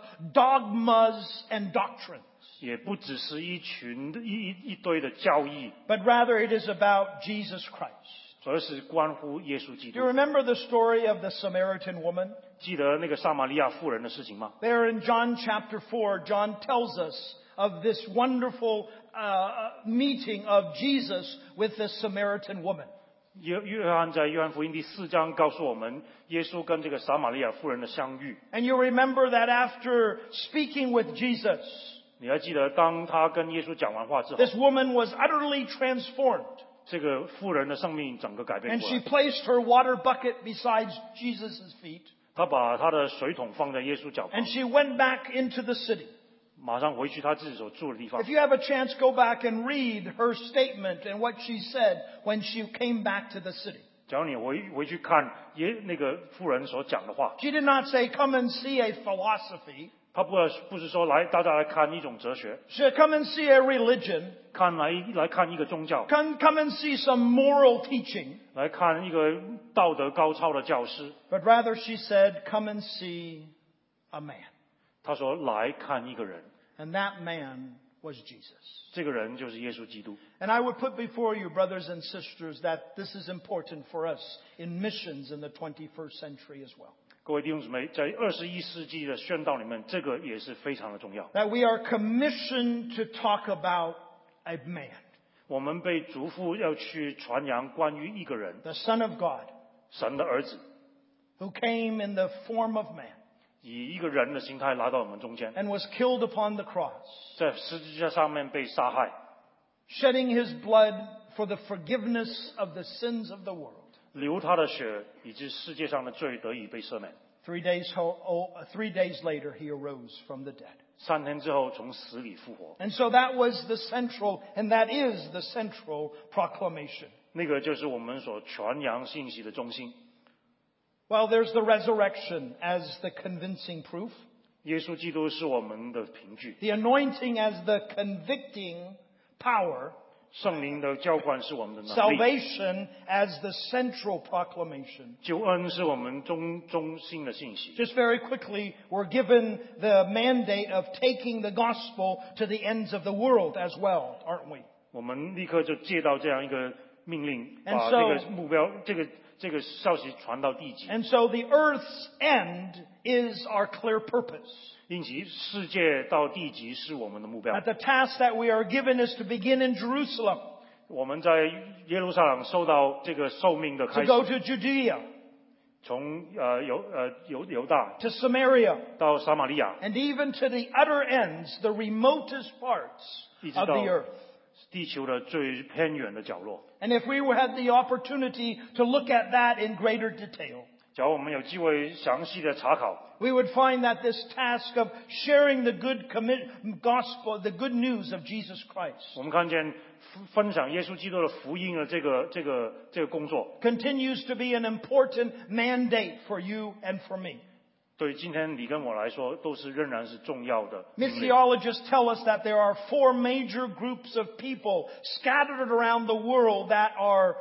dogmas and doctrines, 也不只是一堆的教义， but rather it is about Jesus Christ. 而是关乎耶稣基 Do you 督。 remember the story of the Samaritan woman? 记得那个撒玛利亚妇人的事情吗？ There in John chapter 4, John tells us of this wonderful meeting of Jesus with the Samaritan woman. 约翰在约翰福音第4章告诉我们，耶稣跟这个撒玛利亚妇人的相遇。 And you remember that after speaking with Jesus, 你还记得，当他跟耶稣讲完话之后， this woman was utterly transformed. 这个妇人的生命整个改变 And 过 she 来。 placed her water bucket beside Jesus' feet. 他把他的水桶放在耶稣脚旁 And，she went back into the city. 马上回去他自己所住的地方 If。you have a chance, go back and read her statement and what she said when she came back to the city. 假如你回去看那个妇人所讲的话， She did not say, come and see a philosophy. 他不是说大家来看一种哲学， She said, come and see a religion. 来看一个宗教， Come and see some moral teaching. 来看一个道德高超的教师。 But rather she said, come and see a man. 他说来看一个人， And that man was Jesus. 这个人就是耶稣基督。 And I would put before you, brothers and sisters, that this is important for us in missions in the 21st century as well. 各位弟兄姊妹，在21世纪的宣道里面，这个也是非常的重要。 That we are commissioned to talk about a man, 我们被嘱咐要去传扬关于一个人， the Son of God, 神的儿子， who came in the form of man 以一个人的形态来到我们中间， and was killed upon the cross, 在十字架上面被杀害， shedding his blood for the forgiveness of the sins of the world. 流他的血，以致世界上的罪得以被赦免。 3 days later, he arose from the dead. 3天之后从死里复活， And so that was the central, and that is the central proclamation. 那个就是我们所传扬信息的中心。 Well, there's the resurrection as the convincing proof, 耶稣基督是我们的凭据， the anointing as the convicting power, 圣灵的浇灌是我们的能力， salvation as the central proclamation. 救恩是我们中心的信息。 Just very quickly, we're given the mandate of taking the gospel to the ends of the world as well, aren't we? 我们立刻就接到这样一个命令， And 把 so- 这个目标，这个消息传到地极。 And so the earth's end is our clear purpose. 因此，世界到地极是我们的目标 That。the task that we are given is to begin in Jerusalem, 我们在耶路撒冷受到这个寿命的 to 开始， go to Judea, 从犹大 to Samaria, 到撒玛利亚， and even to the utter ends, the remotest parts 一直 of 到 the earth. 地球的最偏远的角落。 And if we had the opportunity to look at that in greater detail, 假如我们有机会详细的查考， we would find that this task of sharing the good gospel, the good news of Jesus Christ, 我们看见分享耶稣基督的福音的这个工作， continues to be an important mandate for you and for me. 对今天你跟我来说，都是仍然是重要的命令。 Missiologists tell us that there are 4 major groups of people scattered around the world that are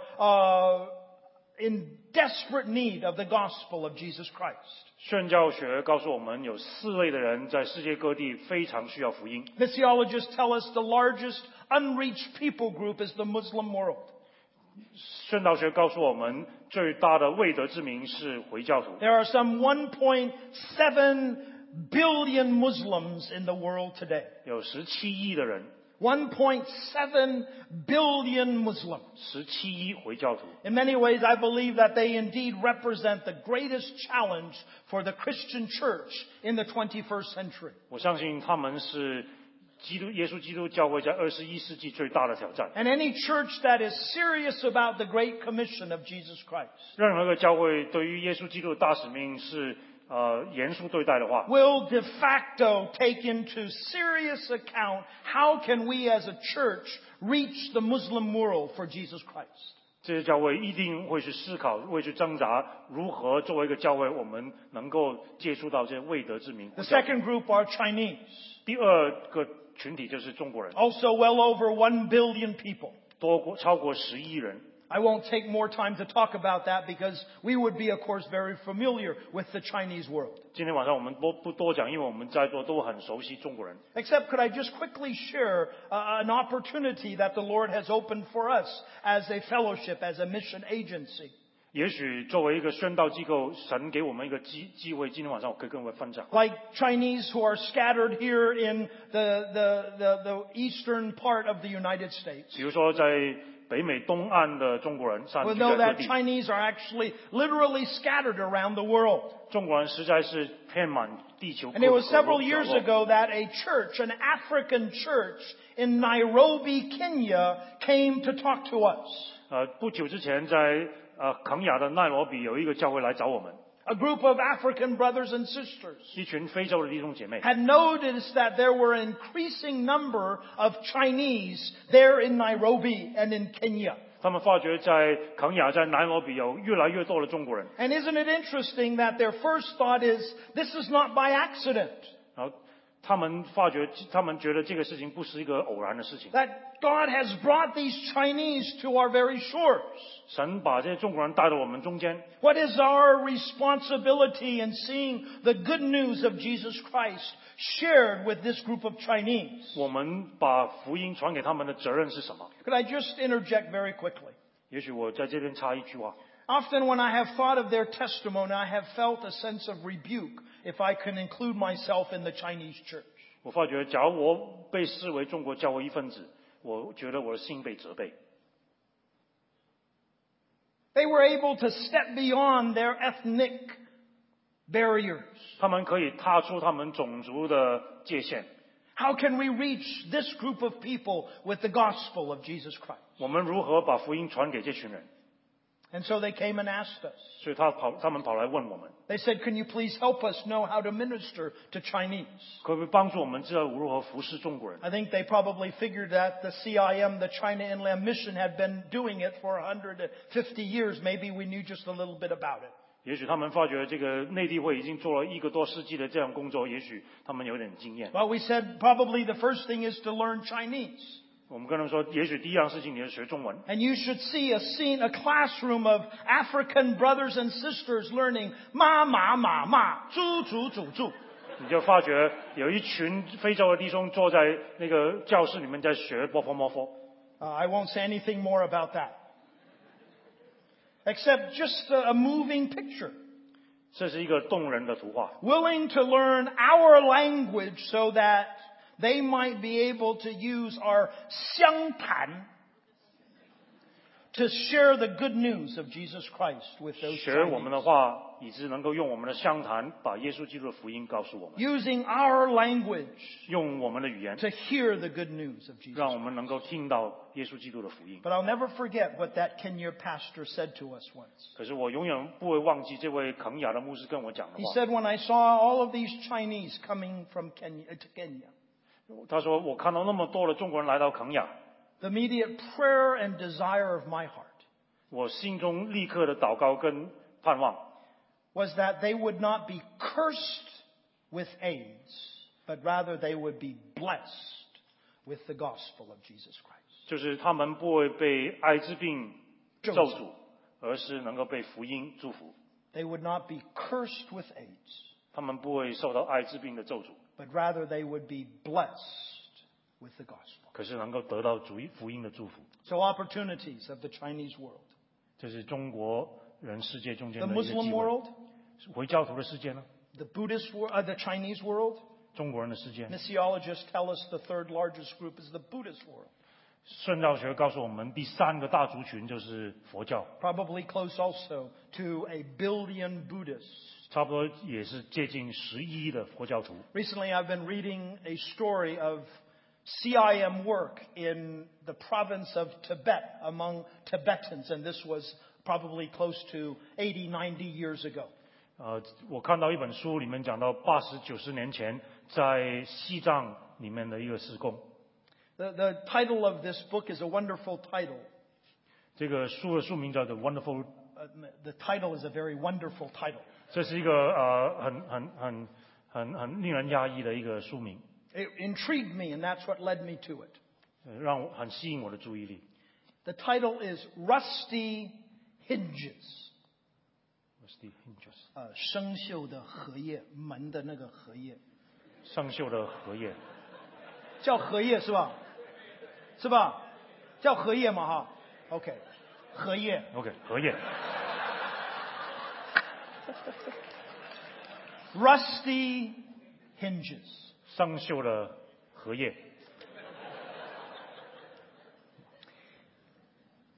in desperate need of the gospel of Jesus Christ. 宣教学告诉我们，有4类的人在世界各地非常需要福音。 Missiologists tell us the largest unreached people group is the Muslim world. 宣道学告诉我们，最大的未得之民是回教徒。 There are some 1.7 billion Muslims in the world today. 有17亿的人， 1.7 billion Muslims. 17亿回教徒。 In many ways, I believe that they indeed represent the greatest challenge for the Christian church in the 21st century. 我相信他们是耶稣基督教会在21世纪最大的挑战。 And any church that is serious about the Great Commission of Jesus Christ 任何一个教会对于耶稣基督的大使命是严肃对待的话， will de facto take into serious account how can we as a church reach the Muslim world for Jesus Christ. 这些教会一定会去思考，会去挣扎，如何作为一个教会，我们能够接触到这些未得之民。 The second group are Chinese, 第二个群体就是中国人， also well over 1 billion people. 超过10亿人。 I won't take more time to talk about that because we would be, of course, very familiar with the Chinese world. 今天晚上我们不多讲，因为我们在座都很熟悉中国人。 Except could I just quickly share an opportunity that the Lord has opened for us as a fellowship, as a mission agency. 也许作为一个宣道机构，神给我们一个机会，今天晚上我可以跟各位分享。 Like Chinese who are scattered here in the eastern part of the United States. 比如说在北美东岸的中国人散 We 居 know 在各 that 地。 Chinese are actually literally scattered around the world. 中国人实在是遍满地球各 And it was 个 several 角 years 落。 ago that a church, an African church in Nairobi, Kenya, came to talk to us. 不久之前在肯亚的奈罗比有一个教会来找我们， A group of African brothers and sisters 一群非洲的弟兄姐妹， had noticed that there were an increasing number of Chinese there in Nairobi and in Kenya. 他们发觉在肯亚在奈罗比有越来越多的中国人， And isn't it interesting that their first thought is, this is not by accident. 然后他们觉得这个事情不是一个偶然的事情， That God has brought these Chinese to our very shores. 神把这些中国人带到我们中间。 What is our responsibility in seeing the good news of Jesus Christ shared with this group of Chinese? 我们把福音传给他们的责任是什么？ Could I just interject very quickly? 也许我在这边插一句话。 Often when I have thought of their testimony, I have felt a sense of rebuke if I can include myself in the Chinese church. 我发觉，假如我被视为中国教会一份子，我觉得我的心被责备。 They were able to step beyond their ethnic barriers. 他们可以踏出他们种族的界限。 How can we reach this group of people with the gospel of Jesus Christ? 我们如何把福音传给这群人？ And so they came and asked us. 所以他们跑来问我们， They said, can you please help us know how to minister to Chinese? 可不可以帮助我们知道如何服侍中国人？ I think they probably figured that the CIM, the China Inland Mission, had been doing it for 150 years. Maybe we knew just a little bit about it. 也许他们发觉这个内地会已经做了1个多世纪的这样工作，也许他们有点经验。 Well, we said probably the first thing is to learn Chinese. 我们跟他们说，也许第一样事情你要学中文。 And you should see a classroom of African brothers and sisters learning ma ma ma ma, zu zu zu zu. 你就发觉有一群非洲的弟兄坐在那个教室里面在学波波摩佛。 I won't say anything more about that. Except just a moving picture. 这是一个动人的图画。 Willing to learn our language so that they might be able to use our 相谈 to share the good news of Jesus Christ with those 学我们 Chinese. 的话，以致能够用我们的相谈把耶稣基督的福音告诉我们， Using our language 用我们的语言 to hear the good news of Jesus. 让我们能够听到耶稣基督的福音。 But I'll never forget what that Kenya pastor said to us once. 可是我永远不会忘记这位肯亚的牧师跟我讲的 He 话。 said, when I saw all of these Chinese coming from Kenya to Kenya, 他说：“我看到那么多的中国人来到肯亚， the immediate prayer and desire of my heart 我心中立刻的祷告跟盼望， was that they would not be cursed with AIDS, but rather they would be blessed with the gospel of Jesus Christ. 就是他们不会被艾滋病咒诅，而是能够被福音祝福。 They would not be cursed with AIDS, 他们不会受到艾滋病的咒诅， but rather they would be blessed with the gospel. 可是能够得到福音的祝福。 So opportunities of the Chinese world. 这是中国人世界中间 The 的一个 Muslim 机 world, 会。回教徒的世界呢？ the Buddhist world, the Chinese world. 中国人的世界。 Missiologists tell us the third largest group is the Buddhist world. 圣教学告诉我们，第3个大族群就是佛教， Probably close also to 1 billion Buddhists. 差不多也是接近10亿的佛教徒。 Recently I've been reading a story of CIM work in the province of Tibet among Tibetans, and this was probably close to 80, 90 years ago. 我看到一本书里面讲到80、90年前在西藏里面的一个事工。 The title of this book is a wonderful title. 这个书的书名叫做 Wonderful， The title is a very wonderful title. 这是一个很令人压抑的一个书名， It intrigued me, and that's what led me to it. 让我很吸引我的注意力。 The title is Rusty Hinges. 生锈的荷叶，门的那个荷叶， 生锈的荷叶， 叫荷叶是吧？是吧？叫荷叶嘛哈 ？OK， 荷叶。 OK， 荷叶。 Rusty hinges. 生锈的荷叶。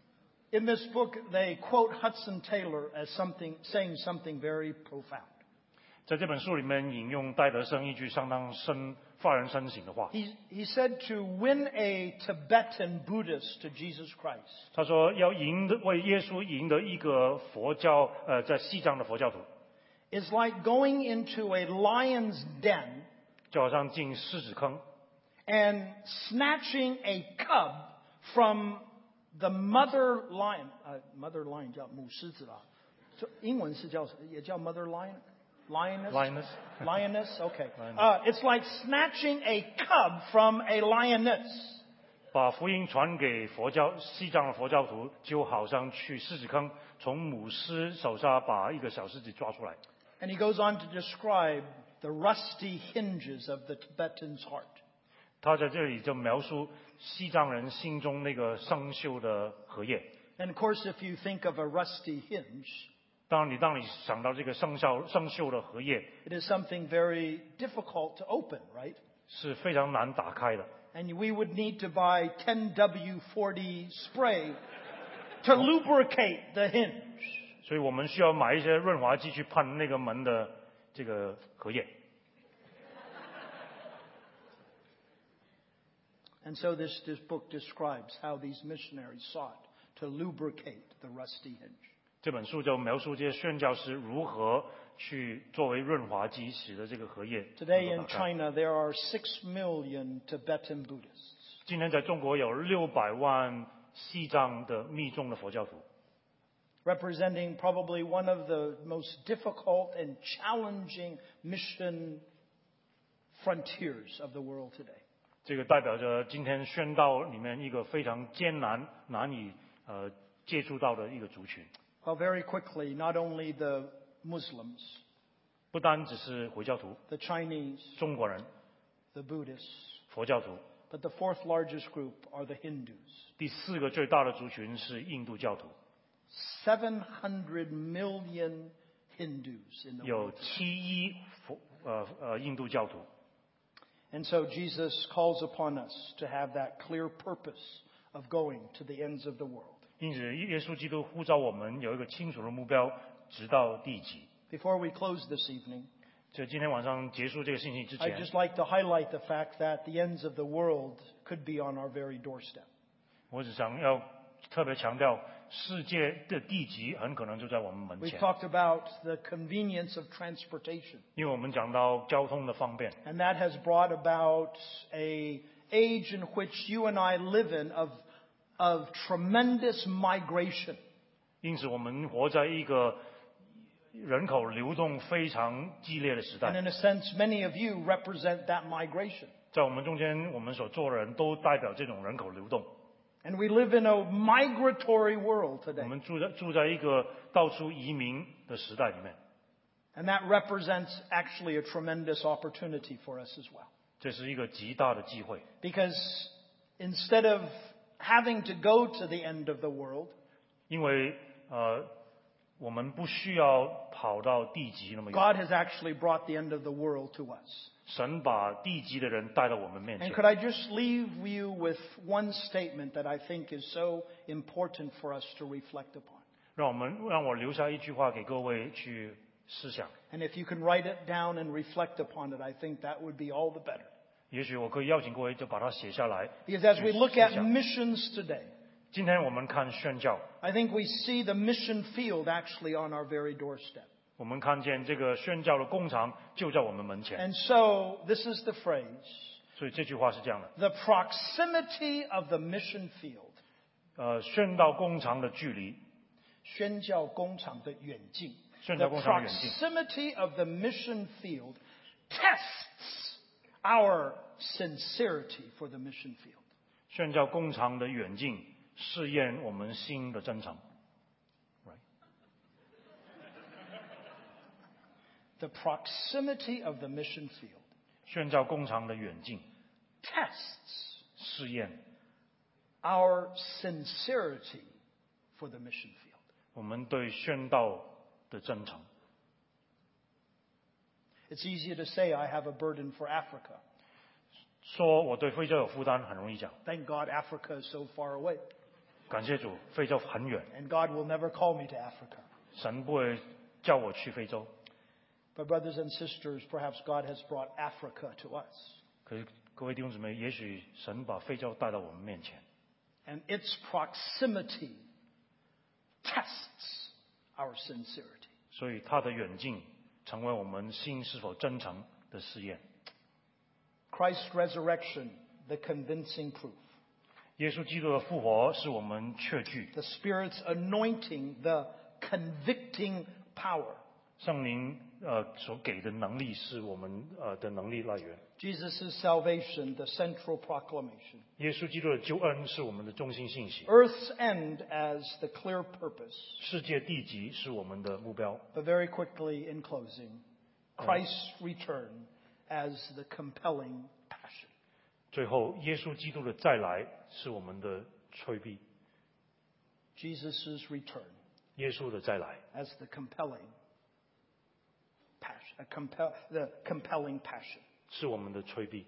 In this book, they quote Hudson Taylor as saying something very profound. 在这本书里面引用戴德生一句相当发人深省的话。 He said to win a Tibetan Buddhist to Jesus Christ. 他说要为耶稣赢得一个在西藏的佛教徒。 Is like going into a lion's den. 就好像进狮子坑。 And snatching a cub from the mother lion. Mother lion 叫母狮子啦，英文是叫也叫 mother lion. Lioness? Okay. It's like snatching a cub from a lioness. 把福音传给西藏的佛教徒，就好像去狮子坑，从母狮手上把一个小狮子抓出来。 And he goes on to describe the rusty hinges of the Tibetan's heart. 他在这里就描述西藏人心中那个生锈的荷叶。 And of course, if you think of a rusty hinge, 当你想到这个生锈的荷叶 it is something very difficult to open, right? 是非常难打开的。 And we would need to buy 10W40 spray to lubricate the hinge. 所以我们需要买一些润滑剂去喷那个门的这个荷叶。 And so this book describes how these missionaries sought to lubricate the rusty hinge. 这本书就描述这些宣教师如何去作为润滑剂，使得这个荷叶。 Today in China, there are 6 million Tibetan Buddhists. 今天在中国有600万西藏的密宗的佛教徒。 Representing probably one of the most difficult and challenging mission frontiers of the world today. 这个代表着今天宣道里面一个非常艰难、难以接触到的一个族群。 Well, very quickly, not only the Muslims, 不单只是回教徒、 the Chinese, 中国人、 the Buddhists, 佛教徒， but the fourth largest group are the Hindus. 第4个最大的族群是印度教徒， 700 million Hindus in the 有 world. 7亿印度教徒。 And so Jesus calls upon us to have that clear purpose of going to the ends of the world. 因此，耶稣基督呼召我们有一个清楚的目标，直到地极。 Before we close this evening, 就今天晚上结束这个信息之 I'd 前， just like to highlight the fact that the ends of the world could be on our very doorstep. 我只想要特别强调，世界的地极很可能就在我们门 We've 前。 talked about the convenience of transportation, 因为我们讲到交通的方便， and that has brought about an age in which you and I live in of tremendous migration. 因此我们活在一个人口流动非常激烈的时 And 代。 in a sense, many of you represent that migration. 在我们中间，我们所做的人都代表这种人口流动。 And we live in a migratory world 我 today. 们住在一个到处移民的时代里面， And that represents actually a tremendous opportunity for us as well. 这是一个极大的机会。 Because instead of having to go to the end of the world, 因为我们不需要跑到地极那么远， God has actually brought the end of the world to us. 神把地极的人带到我们面 And 前。 could I just leave you with one statement that I think is so important for us to reflect upon? 让我留下一句话给各位去思想。 And if you can write it down and reflect upon it, I think that would be all the better. 也许我可以邀请各位就把它写下来。 Because as we look at 去思想 missions today, 今天我们看宣教， I think we see the mission field actually on our very doorstep. 我们看见这个宣教的工厂就在我们门前。 And so this is the phrase, 所以这句话是这样的： the proximity of the mission field. 宣道工厂的距离， 宣教工厂的远近. 宣 The 教工厂的远近， proximity of the mission field tests our sincerity for the mission field. 宣教工厂的远近试验我们心的真诚。Right. The proximity of the mission field 宣教工厂的远近 tests 试验 our sincerity for the mission field. 我们对宣道的真诚。 It's easy to say I have a burden for Africa. 说我对非洲有负担很容易讲， Thank God Africa is so far away. 感谢主，非洲很远， and God will never call me to Africa. 神不会叫我去非洲。 But brothers and sisters, perhaps God has brought Africa to us. 可是各位弟兄姊妹，也许神把非洲带到我们面前， And its proximity tests our sincerity. 所以他的远近成为我们心是否真诚的试验。 Christ's resurrection, the convincing proof. 耶稣基督的复活是我们确据， The Spirit's anointing, the convicting power. 圣灵所给的能力是我们的能力来源。 Jesus' salvation, the central proclamation. 耶稣基督的救恩是我们的中心信息， Earth's end as the clear purpose. 世界地极是我们的目标。 But very quickly, in closing, Christ's return as the compelling passion. 最后，耶稣基督的再来是我们的催逼， Jesus' return 耶稣的再来 as the compelling passion, the compelling passion. 是我们的催逼。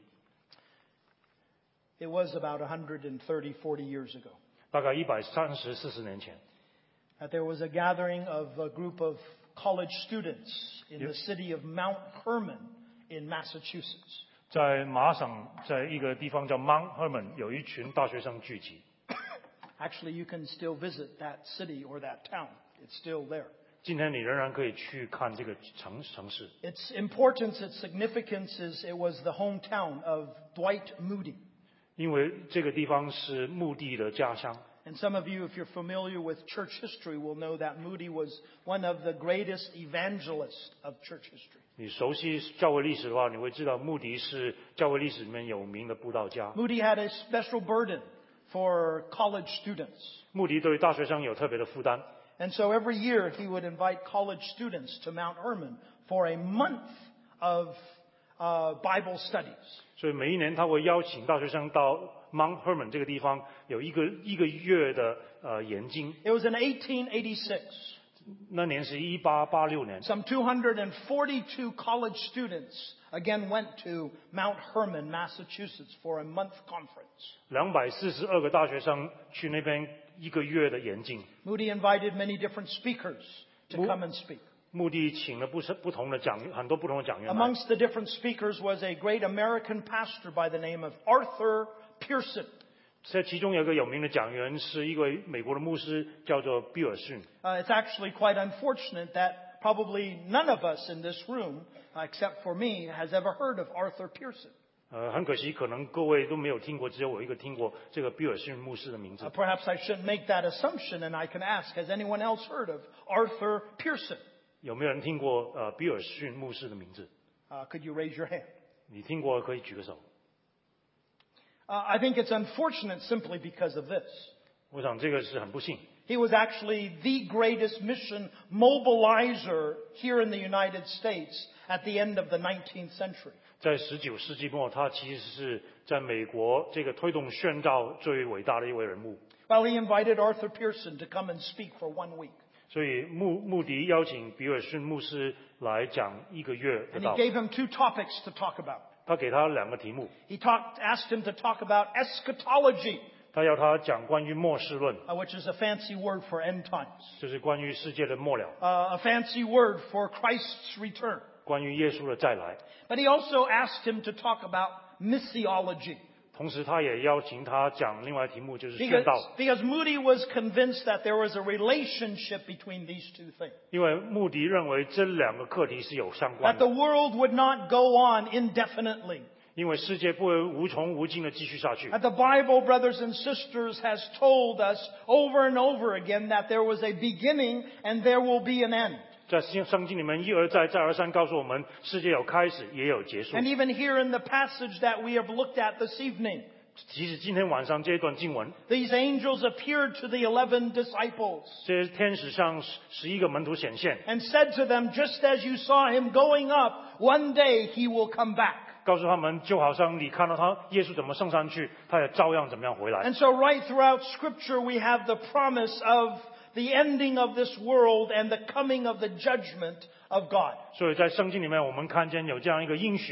It was about 130, 40 years ago 大概130-140年前， that there was a gathering of a group of college students in the city of Mount Hermon in Massachusetts. 在麻省，在一个地方叫 Mount Hermon， 有一群大学生聚集。 Actually, you can still visit that city or that town. It's still there. 今天你仍然可以去看这个城市。 Its importance, its significance is it was the hometown of Dwight Moody. 因为这个地方是穆迪的家乡。 And some of you, if you're familiar with church history, will know that Moody was one of the greatest evangelists of church history. 你熟悉教会历史的话，你会知道穆迪是教会历史里面有名的布道家。 Moody had a special burden for college students. 穆迪对大学生有特别的负担， And so every year he would invite college students to Mount Hermon for a month of Bible studies. 所以每一年他会邀请大学生到 Mount Hermon 这个地方有一个月的研经。 It was in 1886. 那年是1886年， Some 242 college students again went to Mount Hermon, Massachusetts for a month conference. 242个大学生去那边一个月的研经。 Moody invited many different speakers to come and speak. 穆迪请了很多不同的讲员来。 Amongst the different speakers was a great American pastor by the name of Arthur Pearson. 在其中有一个有名的讲员是一位美国的牧师，叫做比尔逊。 It's actually quite unfortunate that probably none of us in this room, except for me, has ever heard of Arthur Pearson. 很可惜，可能各位都没有听过，只有我一个听过这个比尔逊牧师的名字。 Perhaps I shouldn't make that assumption, and I can ask, has anyone else heard of Arthur Pearson? 有没有人听过比尔逊牧师的名字？ Could you raise your hand? 你听过可以举个手。 I think it's unfortunate simply because of this. 我想这个是很不幸。 He was actually the greatest mission mobilizer here in the United States at the end of the 19th century. 在19世纪末，他其实是在美国这个推动宣教最伟大的一位人物。 Well, he invited Arthur Pearson to come and speak for 1 week. 所以穆迪邀请比尔逊牧师来讲一个月的 And 道 he。gave him 2 topics to talk about. 他给他2个题目， He asked him to talk about eschatology, 他要他讲关于末世论， which is a fancy word for end times, 就是关于世界的末了， a fancy word for Christ's return. 关于耶稣的再来。 But he also asked him to talk about missiology. 同时，他也邀请他讲另外题目，就是宣道。 Because Moody was convinced that there was a relationship between these 2 things. 因为穆迪认为这2个课题是有相关 That 的 the，world would not go on indefinitely. 因为世界不会无穷无尽的继续下去。 That the Bible, brothers and sisters, has told us over and over again that there was a beginning and there will be an end. 在圣经里面一而再再而三告诉我们，世界有开始也有结束。 And even here in the passage that we have looked at this evening, 即使今天晚上这一段经文， these angels appeared to the 11 disciples 这些天使向11个门徒显现， and said to them, just as you saw him going up, one day he will come back. 告诉他们，就好像你看到他耶稣怎么升上去，他也照样怎么样回来。 And so right throughout Scripture we have the promise of the ending of this world and the coming of the judgment of God. 所以在圣经里面，我们看见有这样一个应许，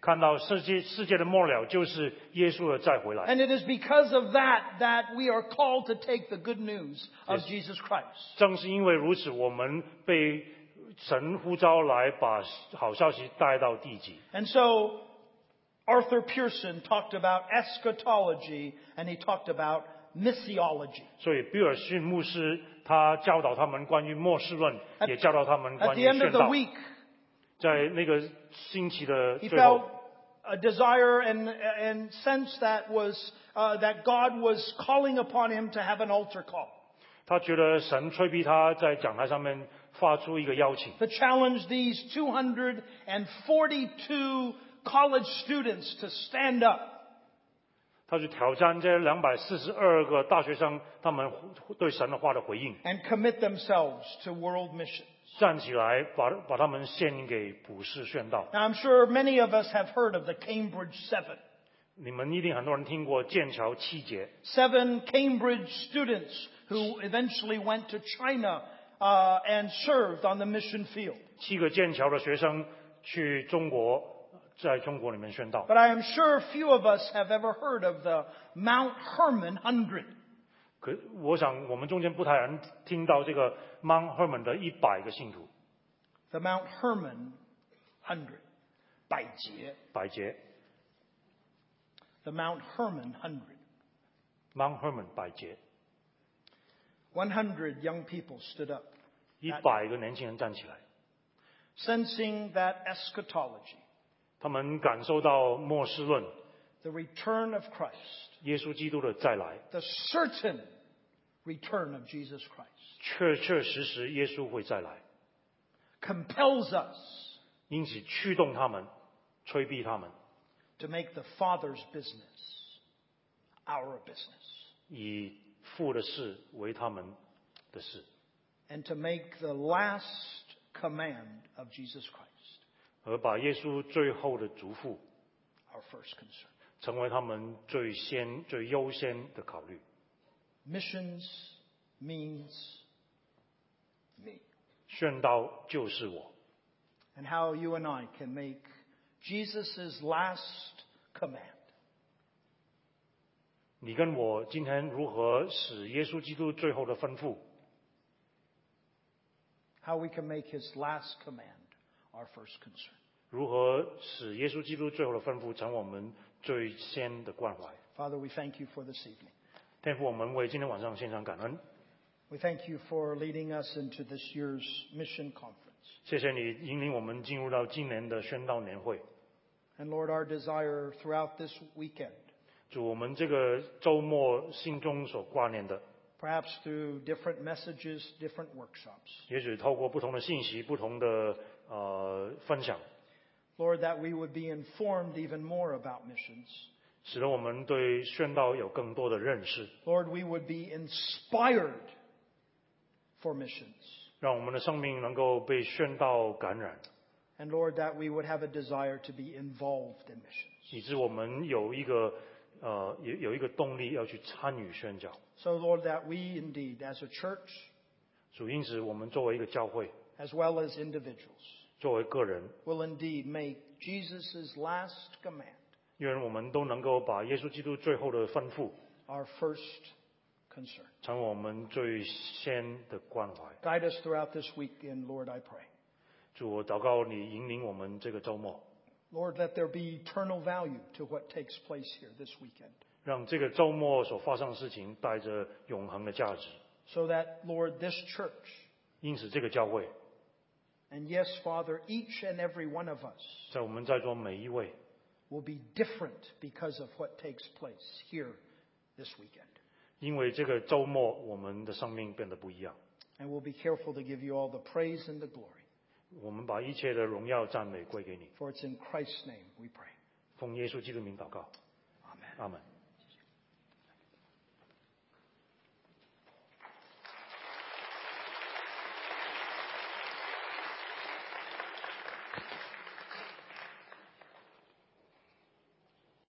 看到世界的末了就是耶稣的再回来。 And it is because of that that we are called to take the good news of Jesus Christ. 正是因为如此，我们被神呼召来把好消息带到地极。 And so Arthur Pearson talked about eschatology and he talked about missiology. 所以比尔逊牧师他教导他们关于末世论，也教导他们 At 关 the 于 end 宣 of the 道。 week, 在那个星期的 he 最后 felt，a desire and sense that was that God was calling upon him to have an altar call. 他觉得神催逼他在讲台上面发出一个邀请， To challenge these 242 college students to stand up 他去挑战这242个大学生他们对神的话的回应， and commit themselves to world mission. 站起来把他们献给普世宣道。 Now I'm sure many of us have heard of the Cambridge Seven. 你们一定很多人听过剑桥7节， 7 Cambridge students who eventually went to China and served on the mission field. 7个剑桥的学生去中国，在中国里面宣道。 But I am sure few of us have ever heard of the Mount Hermon 100. 可我想我们中间不太能听到这个 Mount Hermon 的100个信徒， The Mount Hermon 100. 百节. 百节 The Mount Hermon 100. Mount Hermon 百节， 100 young people stood up, 100个年轻人站起来， sensing that eschatology, 他们感受到末世论， the return of Christ, 耶稣基督的再来， the certain return of Jesus Christ, 确实耶稣会再来， compels us 因此驱动他们，催逼他们 to make the Father's business our business, 以父的事为他们的事， and to make the last command of Jesus Christ 而把耶稣最后的嘱咐 our first concern. 成为他们最优先的考虑。 Missions means me. 宣道就是我， And how you and I can make Jesus' last command 你跟我今天如何使耶稣基督最后的吩咐， how we can make his last command our first concern. 如何使耶稣基督最后的吩咐成为我们最先的关怀。 Father, we thank you for this evening. 天父，我们为今天晚上献上感恩， We thank you for leading us into this year's mission conference. 谢谢你引领我们进入到今年的宣道年会。 And Lord, our desire throughout this weekend, 主，我们这个周末心中所挂念的， perhaps through different messages, different workshops, 也许透过不同的信息、不同的分享， Lord, that we would be informed even more about missions. 使得我们对宣道有更多的认识， Lord, we would be inspired for missions. 让我们的生命能够被宣道感染， And Lord, that we would have a desire to be involved in missions. 以致我们有一个动力要去参与宣教。 So Lord, that we indeed, as a church, 主，因此我们作为一个教会， as well as individuals, 作为个人， will indeed make Jesus' last command 愿我们都能够把耶稣基督最后的吩咐 our first concern. 成为我们最先的关怀。 Guide us throughout this weekend, Lord, I pray. 主，我祷告你引领我们这个周末， Lord, let there be eternal value to what takes place here this weekend. 让这个周末所发生的事情带着永恒的价值。 So that, Lord, this church, 因此，这个教会 and yes, Father, each and every one of us, 在我们在座每一位， will be different because of what takes place here this weekend. 因为这个周末我们的生命变得不一样。 And we'll be careful to give you all the praise and the glory. 我们把一切的荣耀赞美归给你， For it's in Christ's name we pray. 奉耶稣基督名祷告， Amen. 阿门。